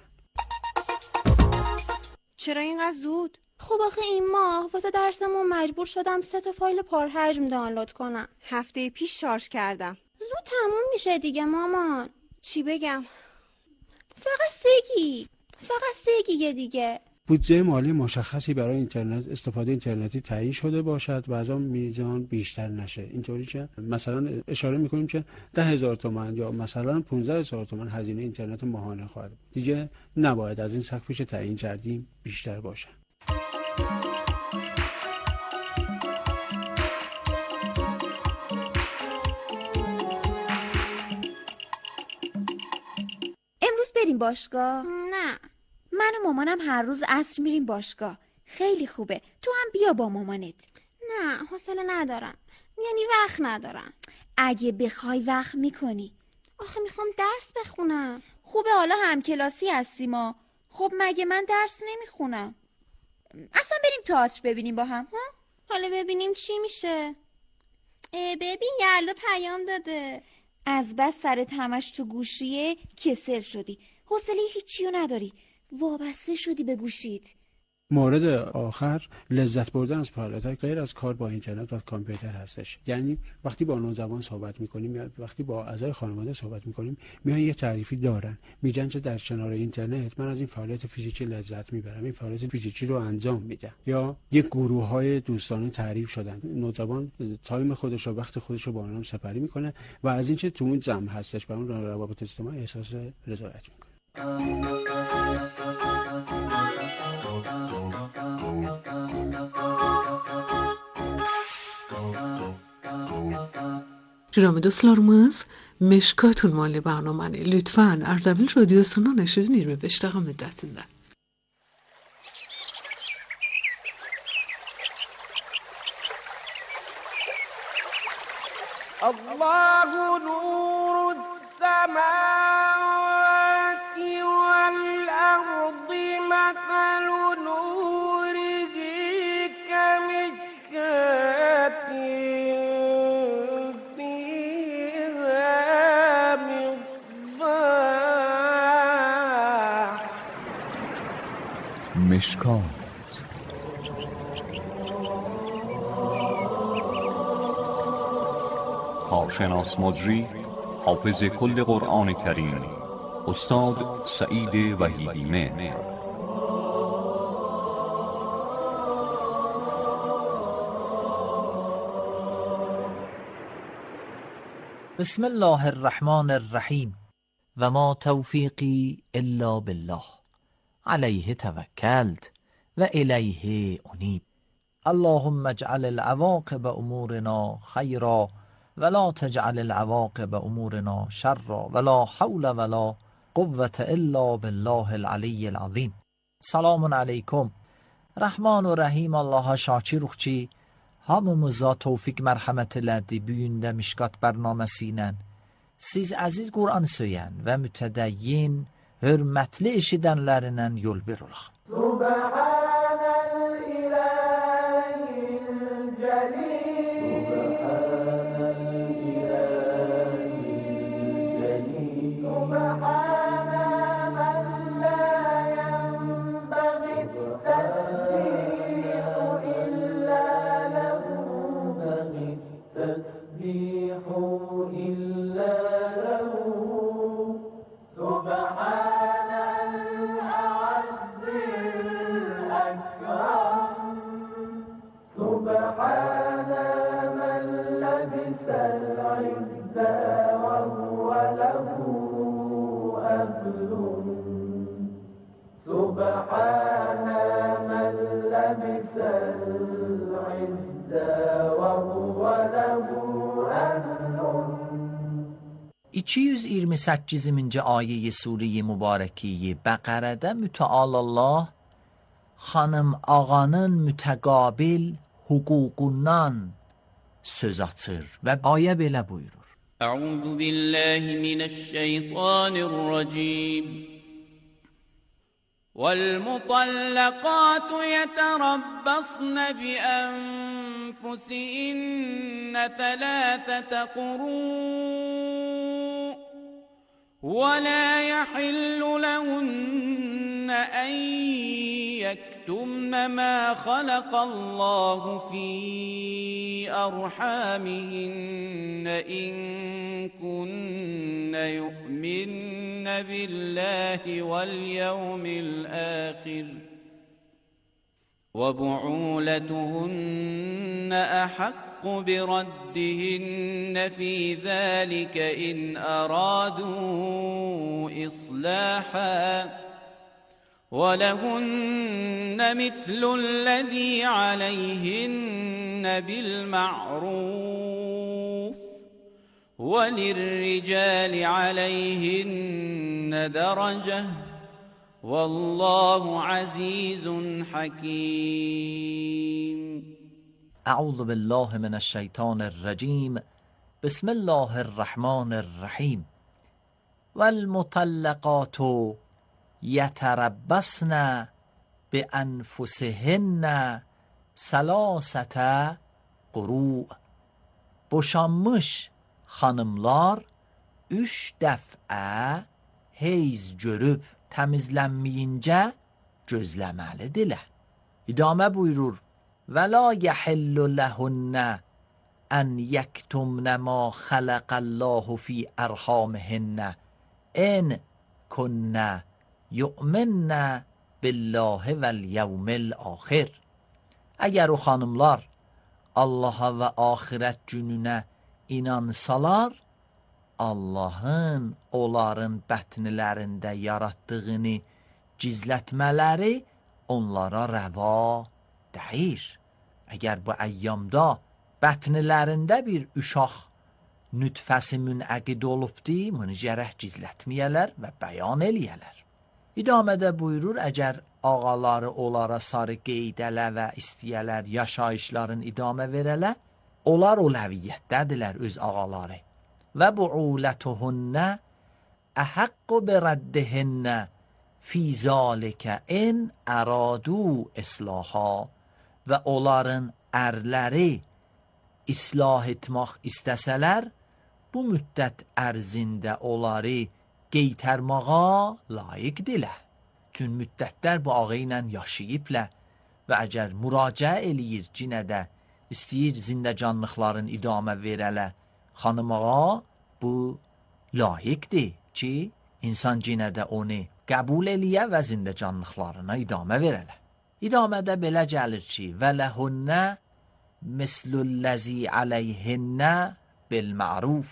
چرا اینقدر زود؟ خب آخه این ماه واسه درسمون مجبور شدم سه تا فایل پرحجم دانلود کنم. هفته پیش شارژ کردم. زود تموم میشه دیگه مامان. چی بگم؟ فقط سه گیگ. فقط سه گیگ دیگه. بودجه مالی مشخصی برای اینترنت استفاده اینترنتی تعیین شده باشد و از آن میزان بیشتر نشه. اینطوری که مثلا اشاره میکنیم که ده هزار تومان یا مثلا پانزده هزار تومان هزینه اینترنت ماهانه خواهد بود. دیگه نباید از این سقفی که تعیین کردیم بیشتر باشه. امروز بریم باشگاه؟ نه. من و مامانم هر روز عصر میریم باشگاه. خیلی خوبه. تو هم بیا با مامانت. نه حوصله ندارم. یعنی وقت ندارم. اگه بخوای وقت میکنی. آخه میخوام درس بخونم. خوبه حالا همکلاسی هستیم ما. خب مگه من درس نمیخونم؟ اصلا بریم تئاتر ببینیم با هم ها؟ حالا ببینیم چی میشه. ببین یلدا پیام داده. از بس سرت همش تو گوشیه کسل شدی، حوصله هیچیو نداری، وابسته شدی به گوشیت. مورد آخر لذت بردن از فعالیت‌های غیر از کار با اینترنت و کامپیوتر هستش. یعنی وقتی با نوجوان صحبت می‌کنیم یا وقتی با اعضای خانواده صحبت می‌کنیم میان یه تعریفی دارن، میگن که در کنار اینترنت من از این فعالیت فیزیکی لذت میبرم، این فعالیت فیزیکی رو انجام میدم. یا یک گروه‌های دوستانه تعریف شدن، نوجوان تایم خودش و وقت خودش رو با اونها سپری می‌کنه و از اینکه تو اون جمع هستش با اون روابط اجتماعی احساس رضایت می‌کنه. جناب دوستlarımız Meşkat Unvanlı برنامه lütfen Ardabil Radyosu'nun نشرین yirmi beş dakika müddetinde. Allahu nurus semavati vel ardi mathalu nurihi kemishkatin fiha misbah. مشکات کارشناس مجری حافظ کل قرآن کریم استاد سعید وحیدی مهر. بسم الله الرحمن الرحیم و ما توفیقی الا بالله علیه توکلت و الیه انیب. اللهم اجعل العواقب امورنا خیرا ولا تجعل العواقب امورنا شرا ولا حول ولا قوة الا بالله العلی العظیم. سلام علیکم. Rahman ve Rahim Allah'a şakir ruhçi hamımıza tevfik merhametiyle büyünde mişkat bernamesiyle siz aziz Kur'an söyleyen ve mütedeyyin hürmetli eşidenlerinden yol bir olaq. iki yüz iyirmi səkkizinci ayə Sure-i Mübarəki Bəqərədə Mütəal Allah xanım ağanın mütəqabil hüququndan söz açır və ayə belə buyurur. Əuzu billahi minəşşeytanirracim. وَالْمُطَلَّقَاتُ يَتَرَبَّصْنَ بِأَنفُسِهِنَّ ثَلَاثَةَ قُرُوءٍ وَلَا يَحِلُّ لَهُنَّ أَن يَكْتُمْنَ مَا خَلَقَ اللَّهُ فِي أَرْحَامِهِنَّ إِن كُنَّ يُؤْمِنَّ بِاللَّهِ وَالْيَوْمِ الْآخِرِ وَبُعُولَتُهُنَّ أَحَقُّ بِرَدِّهِنَّ فِي ذَلِكَ إِنْ أَرَادُوا إِصْلَاحًا وَلَهُنَّ مِثْلُ الَّذِي عَلَيْهِنَّ بِالْمَعْرُوفِ وَلِلرِّجَالِ عَلَيْهِنَّ دَرَجَةٌ وَاللَّهُ عَزِيزٌ حَكِيمٌ. اعوذ بالله من الشیطان الرجیم. بسم الله الرحمن الرحیم. والمطلقات یتربصن بانفسهن ثلاثه قروء. Boşanmış xanımlar üç dəfə heyz görüb təmizlənməyincə gözləməlidirlər. İdamə buyurur: və la yəhillu ləhunə ən yəktumnə ma xələqəllahu fi ərhamihinnə ən künnə yu'minnə billahi vəl yevmil axir. Əgər o xanımlar Allaha və axirət gününə inansalar, Allahın onların bətnilərində yaratdığını gizlətmələri onlara rəva deyir. Əgər bu əyyamda bətnilərində bir uşaq nütfəsi münəqid olubdi, bunu gərək gizlətməyələr və bəyan eləyələr. İdamədə buyurur, əgər ağaları onlara sarı qeydələ və istəyələr, yaşayışların idamə verələ, onlar oləviyyətdədirlər öz ağaları. Və bu'ulətuhunnə əhəqqu birəddihinnə fi zəlikə in əradu islaha. Və onların ərləri islah etmək istəsələr, bu müddət ərzində onları qeytərmağa layiqdirlər. Tün müddətlər bu ağı ilə yaşayıblər və əgər müraciə eləyir cinə də istəyir zindəcanlıqların idamə verələ xanımağa, bu layiqdir ki, insan cinə də onu qəbul eləyə və zindəcanlıqlarına idamə verələ. İdamədə belə gəlir ki, və ləhünnə mislulləzi aleyhinnə bilməruf.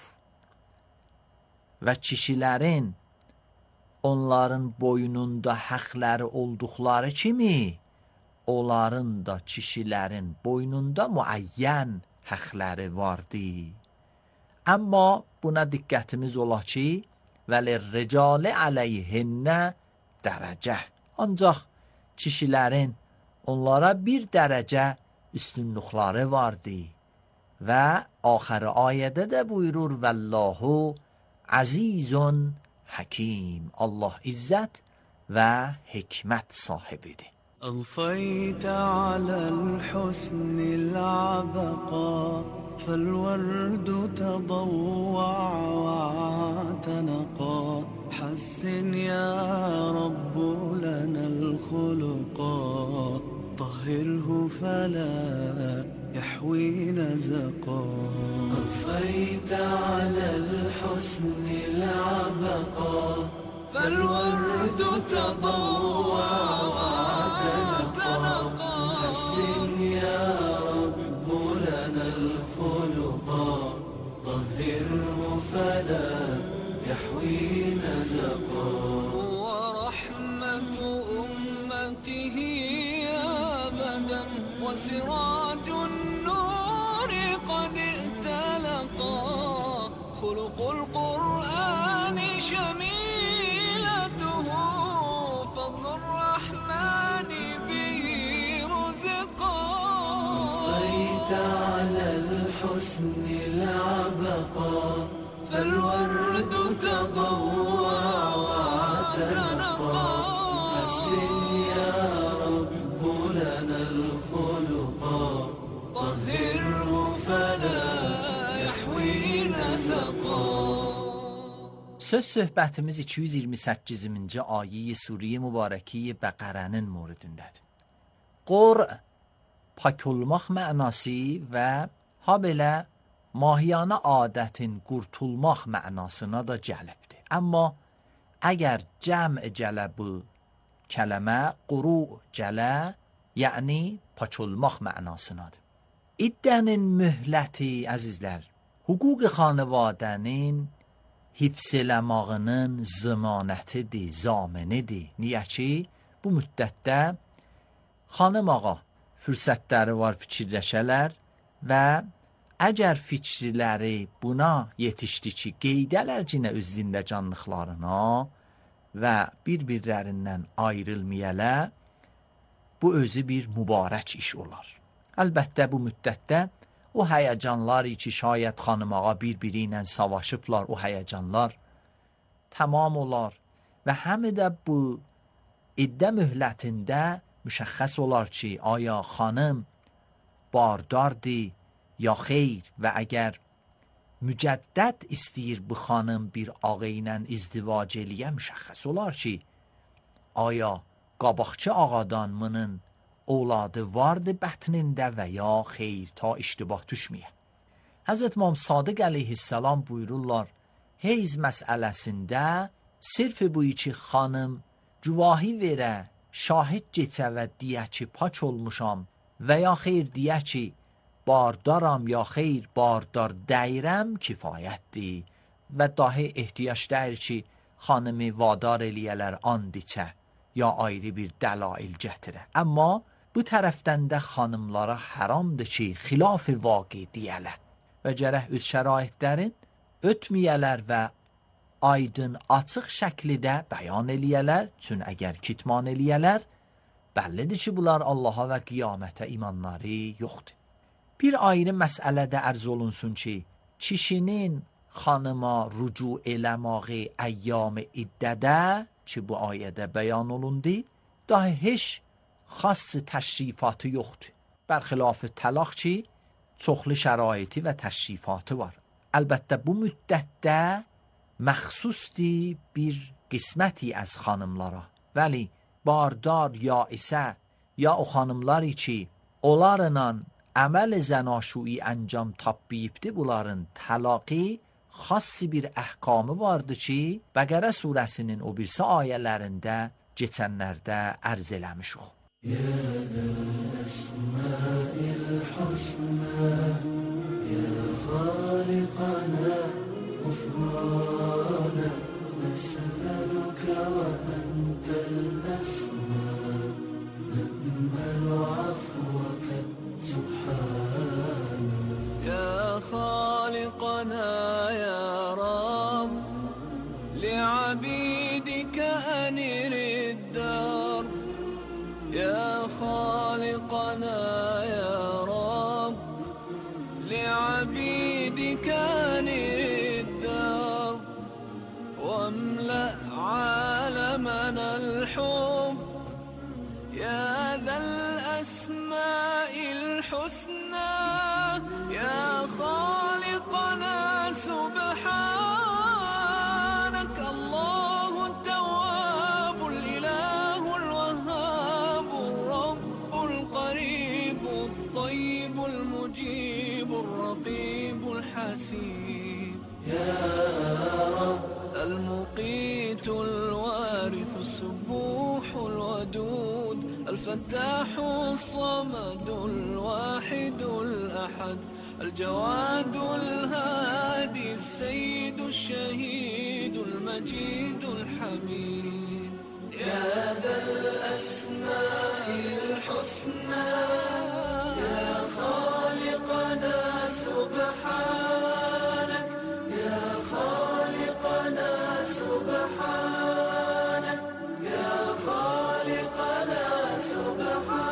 Və kişilərin onların boynunda həqləri olduqları kimi, onların da kişilərin boynunda müəyyən həqləri vardır. Amma buna diqqətimiz ola ki, vəlirricalə aleyhinnə dərəcə. Ancaq kişilərin onlara bir dərəcə üstünlükləri vardır. Və axırı ayədə də buyurur, vəllahu azizun hakim. Allah izzət və hikmət sahibidir. أضفيت على الحسن العبقى فالورد تضوع واعتنقا حسن يا رب لنا الخلقا طهره فلا يحوي نزقا أضفيت على الحسن العبقا فالورد تضوع واعتنقا حسن يا رب لنا الخلقا طهره فلا يحوي نزقا ورحمة أمته أبدا وسراج النور قد ائتلقا خلق القرآن شميلته فضل الرحمن به رزقا أضفيت على الحسن العبقا فالورد تضوع واعتنقا حسن يا رب لنا الخلقا طهره فلا يحوي نزقا. Söz söhbətimiz iki yüz iyirmi səkkizinci ayə Suriyə Mübarəki Bəqərənin moridindədir. Qur pak olmaq mənası və habelə mahiyanə adətin qurtulmaq mənasına da gəlibdir. Amma əgər cəm gələ bu kələmə quru gələ, yəni pak olmaq mənasınadır. İddənin mühləti, əzizlər, hüquq xanavadənin hifz eləmağının zəmanətidir, zaminidir. Niyə ki, bu müddətdə xanım ağa fürsətləri var fikirləşələr və əgər fikirləri buna yetişdi ki, qeydələr cinə öz zindəcanlıqlarına və bir-birlərindən ayrılmayələ, bu özü bir mübarək iş olar. Əlbəttə bu müddətdə o həyəcanlar ki, şayət xanım ağa bir-biri ilə savaşıblar, o həyəcanlar tamam olar və həm də bu iddə mühlətində müşəxəs olar ki, aya xanım bardardır ya xeyr və əgər mücəddəd istəyir bu xanım bir ağa ilə izdivac eləyə, müşəxəs olar ki, aya qabaqçı ağadan bunun ovladı vardı bətnində və ya xeyr, ta iştibah düşməyə. Həzrət İmam Sadiq əleyhissalam buyururlar, heyz məsələsində sırf bu iki xanım güvahi verə, şahid geçə və deyə ki, paç olmuşam və ya xeyr deyə ki, bardaram ya xeyr, bardar dəyirəm kifayətdir və dahi ehtiyac dəyir ki, xanımı vadar eləyələr and içə ya ayrı bir dəlail gətirə. Amma bu tərəfdən də xanımlara haramdır ki, xilaf vaqe deyələr və gərək öz şəraitlərin ötməyələr və aydın, açıq şəklidə bəyan eləyələr. Çün əgər kitman eləyələr, bəllidir ki, bunlar Allaha və qiyamətə imanları yoxdur. Bir ayrı məsələdə ərz olunsun ki, kişinin xanıma rücu eləməği əyyam iddədə ki, bu ayədə bəyan olundu, dahi heç xas təşrifatı yoxdur. Bərxilaf təlaq ki, çoxlu şəraiti və təşrifatı var. Əlbəttə bu müddətdə məxsusdur bir qisməti az xanımlara. Vəli bardar ya isə ya o xanımları ki, onlarla əməl zənaşui əncam tapbiyibdir, bunların təlaqi xassi bir əhkamı vardı ki, Bəqərə surəsinin o birisi ayələrində keçənlərdə ərz eləmişik. Ya əsma'il husna ya xaliqana ufrana nes'aluka wa antal asma na'malu afwaka subhana ya khaliqana ya rab li'abidika anir ad-dar يا خالقنا يا رب لعبيدك الدار واملأ عالمنا الحب يا ذا الأسماء الحسنى يا خالقنا سبحانك الله التواب الإله الوهاب الرب القريب الطيب المجيب الرقيب الحسيب يا رب المقيت الوارث السبوح الودود الفتاح الصمد الواحد الأحد الجواد الهادي السيد الشهيد المجيد الحميد يا ذا الأسماء الحسنى يا خالقنا سبحانك يا خالقنا سبحانك يا خالقنا سبحانك.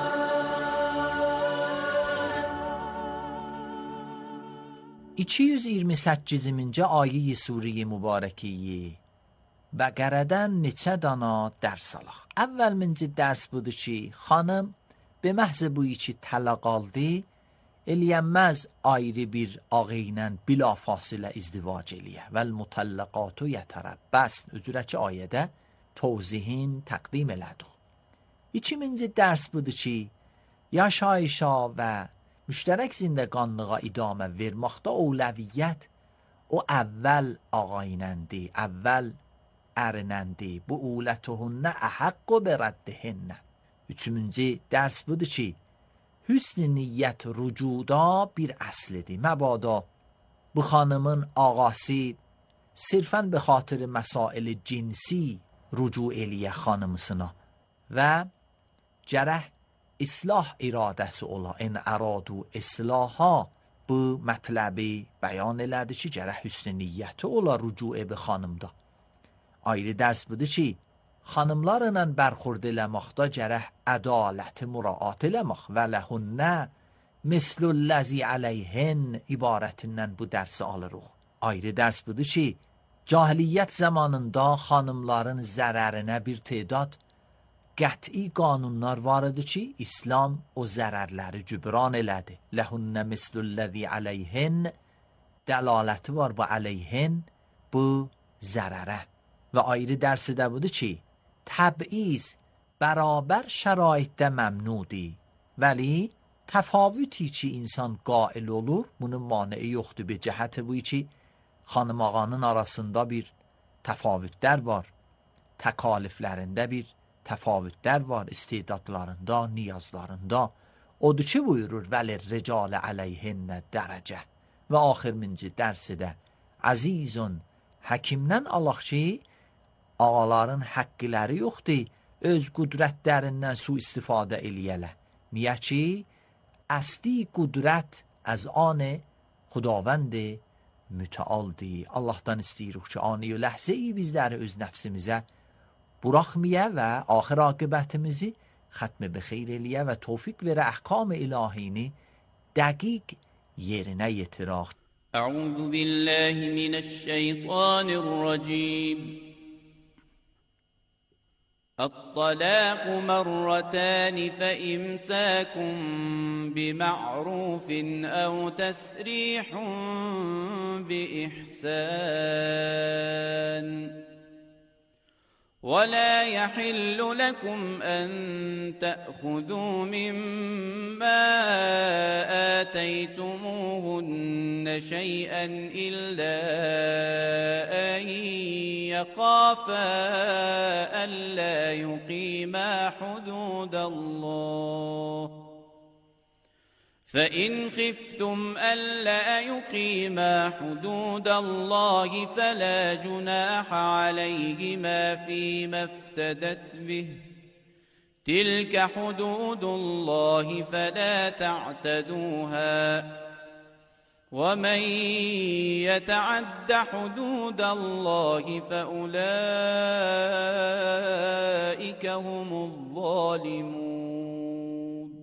iki yüz iyirmi səkkizinci ayə-i Suriyə mübarəkiyi Bəqərədən neçə dana dərs alaq. Əvvəlminci dərs budur ki, xanım be məhz bu iki tələq aldı, eləyənməz ayrı bir ağı ilə bilafasilə izdivac eləyə. Vəl mutallaqatu yətərəbbəs üzrə ki, ayədə tövzihin təqdim elədik. İkinci dərs budur ki, yaşayışa və müştərək zindəqanlığa idamə verməkdə əvvəliyyət o əvvəl ağa iləndir, əvvəl ərinəndir. Bu ulətühünnə əhəqqu berəddihinnə. Üçüncü dərs budur ki, hüsn-i niyyət rücuda bir əslidir. Məbada bu xanımın ağası sirfən be xatir məsail cinsi rücu eləyə xanımısına və gərək islah iradəsi ola. En əradu islaha bu mətləbi bəyan elədi ki, gərək hüsn-i niyyəti ola rücu be xanımda. Ayrı dərs budur ki, xanımlarla bərxurd eləməkdə gərək ədaləti müraat eləmək və ləhünnə mislul-ləzi əleyhin ibarətindən bu dərsi alırıq. Ayrı dərs budur ki, Cahiliyyət zamanında xanımların zərərinə bir tedad qəti qanunlar var idi ki, İslam o zərərləri cübran elədi. Ləhunne mislullezî aleyhin, dəlaləti var bu aleyhin, bu zərərə. Və ayrı dərsi də budur ki, təb'iz bərabər şəraitdə məmnudir. Vəli təfavüti ki, insan qail olur, bunun mani'i yoxdur. Bir cəhəti bu ki, xanım ağanın arasında bir təfavütlər var. Təkaliflərində bir təfavütlər var, istedadlarında, niyazlarında. Odur ki buyurur vəlir ricalə aleyhinnə dərəcə. Və axırıncı dərsi də əzizun həkimdən alaq ki, ağaların həqqləri yoxdur, öz qüdrətlərindən su istifadə eləyələ. Niyə ki, əsli qüdrət az an xudavənd mütəaldir. Allahdan istəyirik ki, ani و ləhzə ای bizləri öz nəfsimizə buraxmaya və axir aqibətimizi xətm به خیر eləyə və tövfiq verə əhkam ilahini dəqiq yerinə yetirək. أعوذ بالله من الشيطان الرجيم. الطلاق مرتان فإمساك بمعروف أو تسريح بإحسان ولا يحل لكم أن تأخذوا مما آتيتموهن شيئا إلا أن يخافا ألا يقيما حدود الله فإن خفتم ألا يقيما حدود الله فلا جناح عليهما فيما افتدت به تلك حدود الله فلا تعتدوها ومن يتعد حدود الله فأولئك هم الظالمون.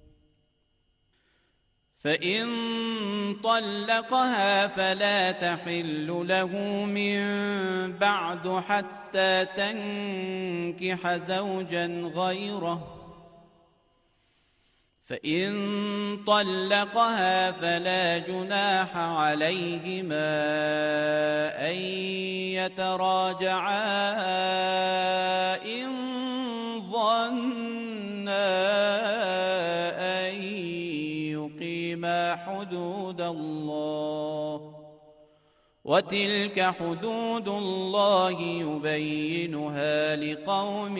فإن طلقها فلا تحل له من بعد حتى تنكح زوجا غيره فإن طلقها فلا جناح عليهما أن يتراجعا إن ظنا أن يقيما حدود الله وتلك حدود الله يبينها لقوم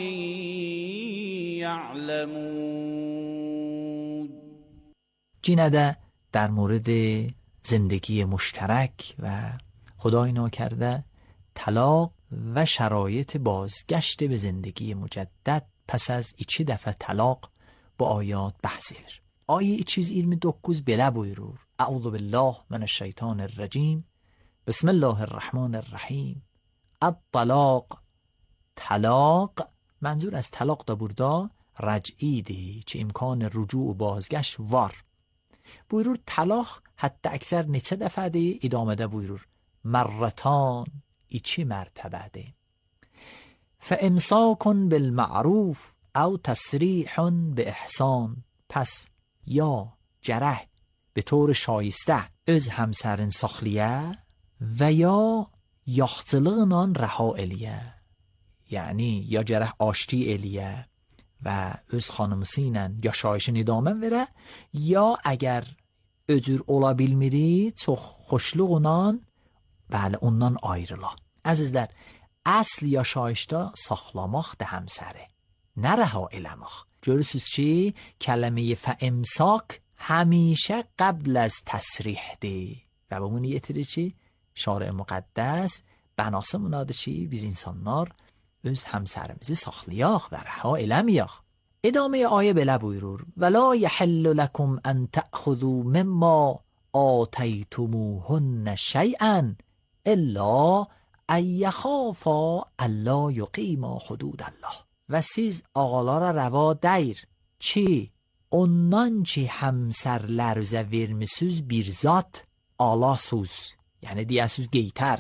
يعلمون. جینده در مورد زندگی مشترک و خدای ناکرده طلاق و شرایط بازگشت به زندگی مجدد پس از ایچی دفعه طلاق با آیات بحثیر. آیه ای چیز علم dokuz belə buyurur. اعوذ بالله من الشیطان الرجیم بسم الله الرحمن الرحیم. الطلاق طلاق منظور از طلاق da burada rəc'idir ki imkan rücu و بازگشت var. buyurur طلاق حتی اکثر neçə dəfədir idamədə buyurur مرتان iki mərtəbədir. فامساک بالمعروف او تسریح بإحسان پس یا جرح به طور شایسته öz همسرین saxlaya və ya yaxçılıqla rəha eləyə. Yəni ya gərək aşti eləyə və öz xanımısı ilə yaşayışını idamə verə, ya əgər öcür ola bilmiri, çox xoşluqla bəli ondan ayrıla. Əzizlər, əsl yaşayışda saxlamaq da həmsəri, nə rəha eləmək. Görürsünüz ki, kəlməyi fəimsak həmişə qəbl az təsrihdir və bu niyyətidir ki, şarع müqəddəs bənası bunadır ki, biz insanlar öz həmsərimizi saxlayaq və rəha eləməyək. ادامه آیه belə buyurur: ولا يحل لكم أن تأخذوا مما آتيتموهن شيئا إلا أن يخافا ألا يقيما حدود الله. و siz ağalara rəva deyir ki, ondan ki həmsərlərinizə vermisiniz bir zat alasız, yəni deyəsiz geytər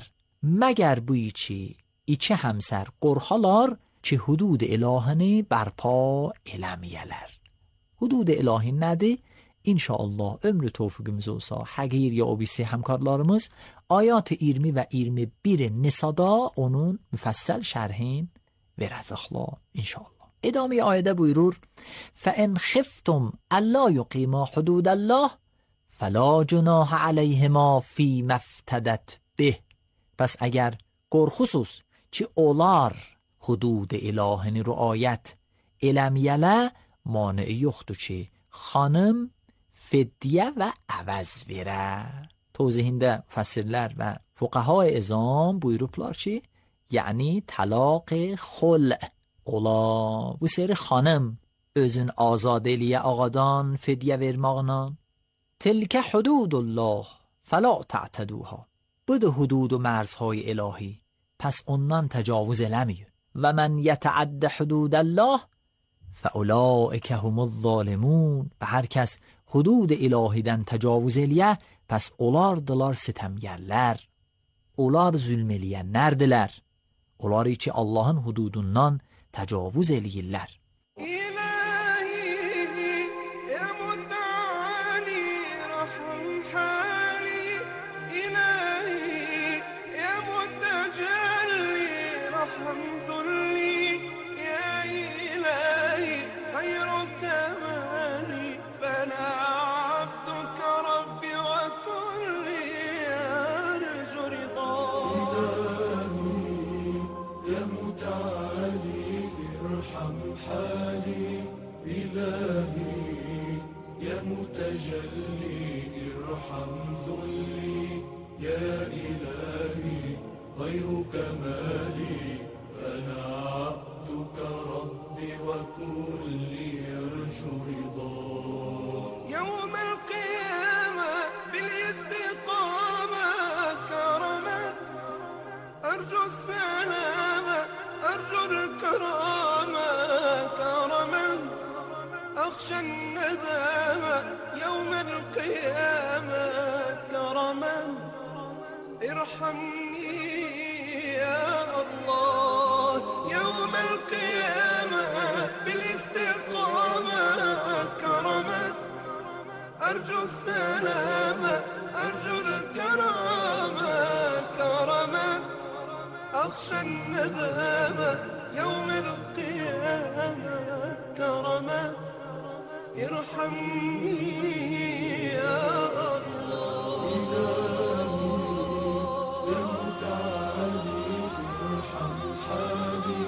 مگر بوی چی ایچه همسر قرخالار چه حدud ilahini برپا elemiyeler. Hudud ilahi nədir? İnşallah ömrü tövfiqimiz olsa, Həqir ya o birisi həmkarlarımız ayat iyirmi və iyirmi bir Nisada onun müfəssəl şərhin verəcəklər inşallah. ادامه ayədə buyurur: فَإِنْ خِفْتُمْ أَلَّا يُقِيمَا حُدُودَ اللَّهِ فَلَا جُنَاحَ عَلَيْهِمَا فِيمَا افتدت به. پس اگر qorxusuz ki olar hudud ilahini riayət eləməyələ, mane'i yoxdur ki xanım fidyə və əvəz verə. Tozihində müfəssirlər və fuqaha ezam buyurublar ki, yəni talaq xul ola. Bu seri xanım özün azad eləyə ağadan fidyə vermağına. تلك حدود الله فلا تعتدوها. بده حدود و مرزهای الهی، پس اونان تجاوز eləməyin. و من يتعد حدود الله فاولئک هم الظالمون. و هر کس حدود الهیdən təcavüz eləyə, pəs onlardılar sitemgərlər. Onlar zülm eləyənlərdilər. Onlar ki Allahın hududundan təcavüz eləyirlər. أخشى الندامة يوم القيامة كرما ارحمني يا الله يوم القيامة بالاستقامة كرما أرجو السلامة أرجو الكرامة كرما أخشى الندامة يوم القيامة كرما ارحمني يا الله يا متعالي ارحم حالي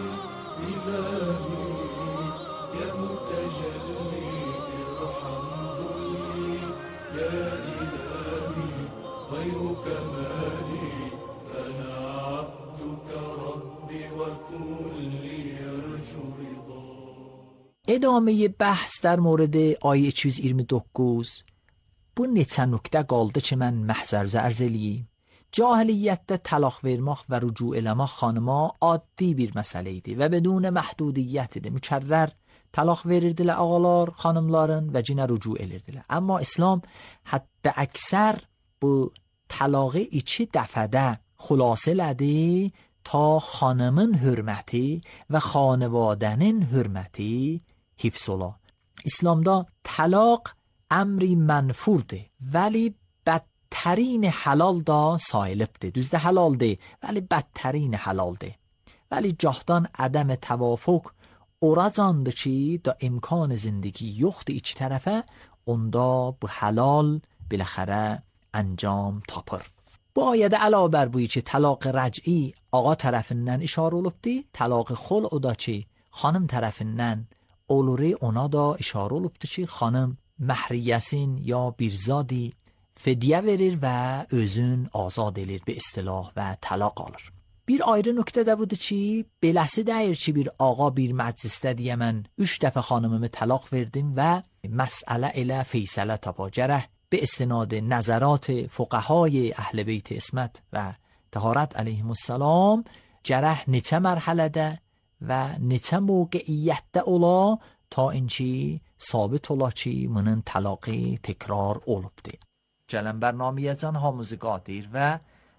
إلهي يا متجلي ارحم ذلي يا إلهي غيرك مالي أنا عبدك ربي وكلي يرجو رضا. ادامه بحث در مورد آیه iki yüz iyirmi doqquz. Bu neçə nöqtə qaldı ki, mən məhzərzə ərz eləyim. Cahiliyyətdə talaq vermək və rücu eləmək xanıma addi bir məsələ idi və bedun məhdudiyyət idi. Mükərrər talaq verirdilər ağalar xanımların və cinə rücu edirdilər. Amma İslam hətta əksər bu talağı iki dəfədə xülasə elədi ta xanımın hörməti və xanvadənin hörməti hifz ola. İslamda talaq امری منفورده ولی بدترین حلال دا سایلبده. düzdə halaldır ولی بدترین halaldır. ولی جاهدان عدم توافق اورازانdır ki da imkan zindگی yoxdur iki tərəfə, onda bu halal biləxərə انجام tapır. Bu ayədə əlavə bər bu ki talaq rəc'i ağa tərəfindən işarə olubdur, talaq xul'u da ki xanım tərəfindən oluri ona da işarə olubdur ki xanım مهریسین یا بیرزادی فدیه verir və özün azad edir به اصطلاح və talaq alır. Bir ayrı nöqtə də budur ki, beləsi deyir ki, bir ağa bir məclisdə deyə mən üç dəfə xanımımı talaq verdim və məsələ ilə feysalə tapa gərək به استناد نظرات فقهای اهل بیت اسمت و طهارت علیهم السلام gərək neçə mərhələdə və neçə موقعیətdə ola ta inki ثابت ola ki bunun talaqı təkrar olubdur. Gələn bərnaməyə can hamımızı qadir və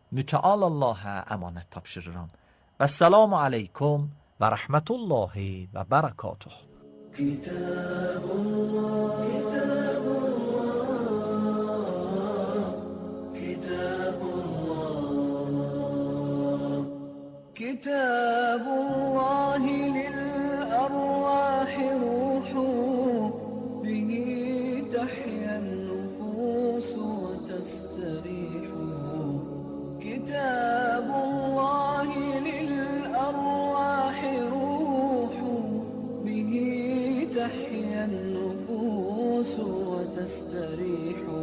müteal Allah'a emanet tapşırıram. Vesselamu aleykum ve rahmetullahi ve berekatuh. Kitabullah, Kitabullah, Kitabullah lil arwahi ruhu bihi tahyan nufus wa tastarihu. Kitabullah lil arwahi ruhu bihi tahyan nufus wa tastarihu.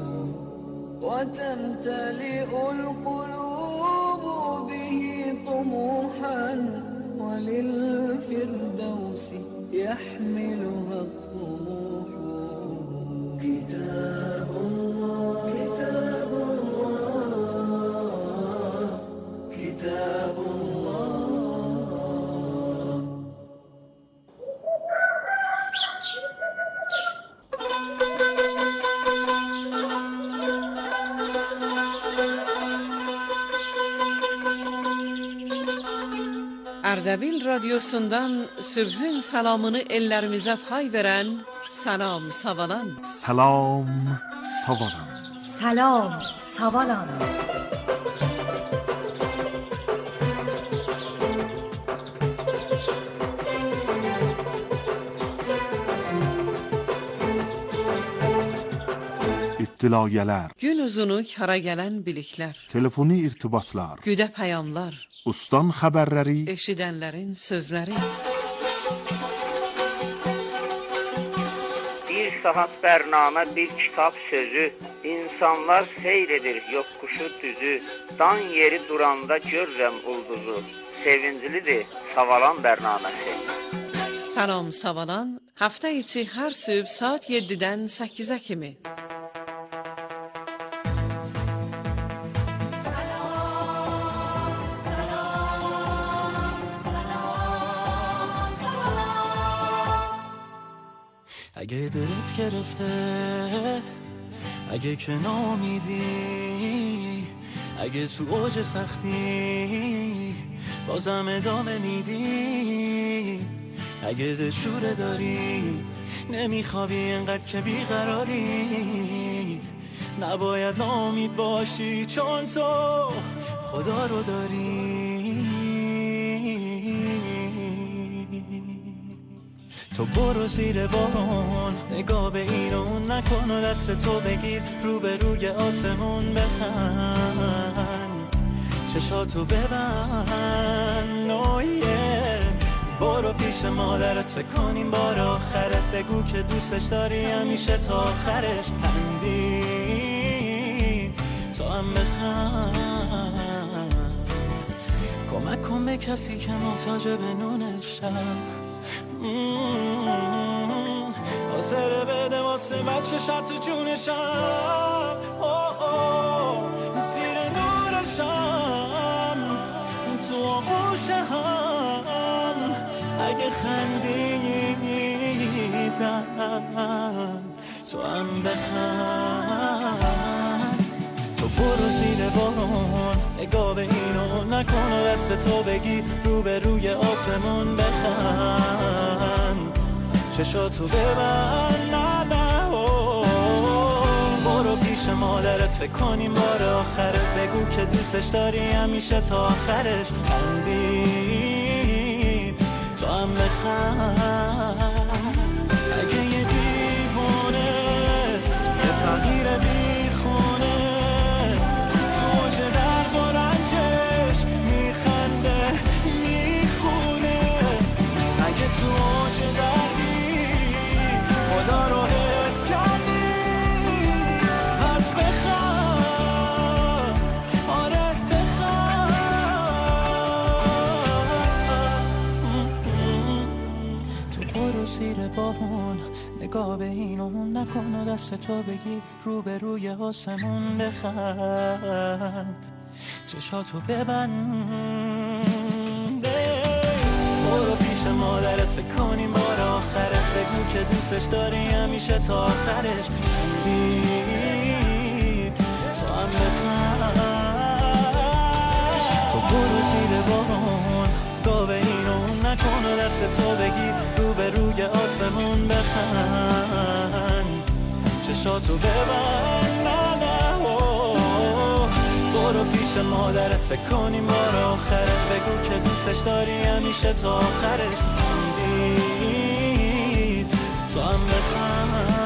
وتمتلئ القلوب به طموحا وللفردوس يحملها الطموح. كتاب الله، كتاب الله، كتاب الله. Ardabil radyosundan sübhün salamını ellerimize pay veren Salam Savalan. Salam Savalan. Salam Savalan. İttilayeler, Gün uzunu kara gelen bilikler, telefoni irtibatlar, güde peyamlar, ustan haberleri, eşidenlerin sözleri. Bir saat bername, bir kitap sözü, insanlar seyredir yokkuşu düzü, dan yeri duranda görürəm ulduzu, sevinclidir Savalan bernamesi. Salam Savalan hafta içi her sübh saat yediden sekize kimi. اگه دلت گرفته، اگه که نامیدی، اگه تو اوج سختی بازم ادامه میدی، اگه دلشوره داری نمیخوابی انقدر که بیقراری، نباید ناامید باشی چون تو خدا رو داری. تو برو زیر بارون، نگاه به این و اون نکن و دست تو بگیر رو به روی آسمون بخند، چشاتو ببند نویه، برو پیش مادرت فکر کنیم بار آخرت، بگو که دوستش داری همیشه تا آخرش، خندید تو هم بخند، کمک کن به کسی که محتاج به نونشم، حاضره بده واسه بچه شد تو جونشم، زیر نورشم تو آغوشم، اگه خندیدم تو هم بخند، تو برو زیر بارون، نگاه به اینو نکن و دست تو بگی رو به روی آسمون بخند، چشاتو ببند نه نه، برو پیش مادرت فکر کنیم بار آخرت، بگو که دوستش داری همیشه تا آخرش، خندید تو هم بخند، اگه یه دیوونه یه فقیر بیخونه تو اوج درد و رنجش میخنده میخونه، اگه تو اوج دردی خدا رو حس کردی پس بخند، آره بخند، تو برو زیر بارون، نگاه به این و اون نکن و دست تو بگی رو به روی آسمون بخند، چشاتو ببند، برو پیش مادرت فکر کنیم بار آخرت، بگو که دوستش داری همیشه تا آخرش، خندید تو هم بخند، تو بگیر رو به روی آسمون بخند چشاتو ببند نه نه برو پیش مادرت فکر کنیم بار آخره بگو که دوستش داری همیشه تا آخرش موندی تو هم بخند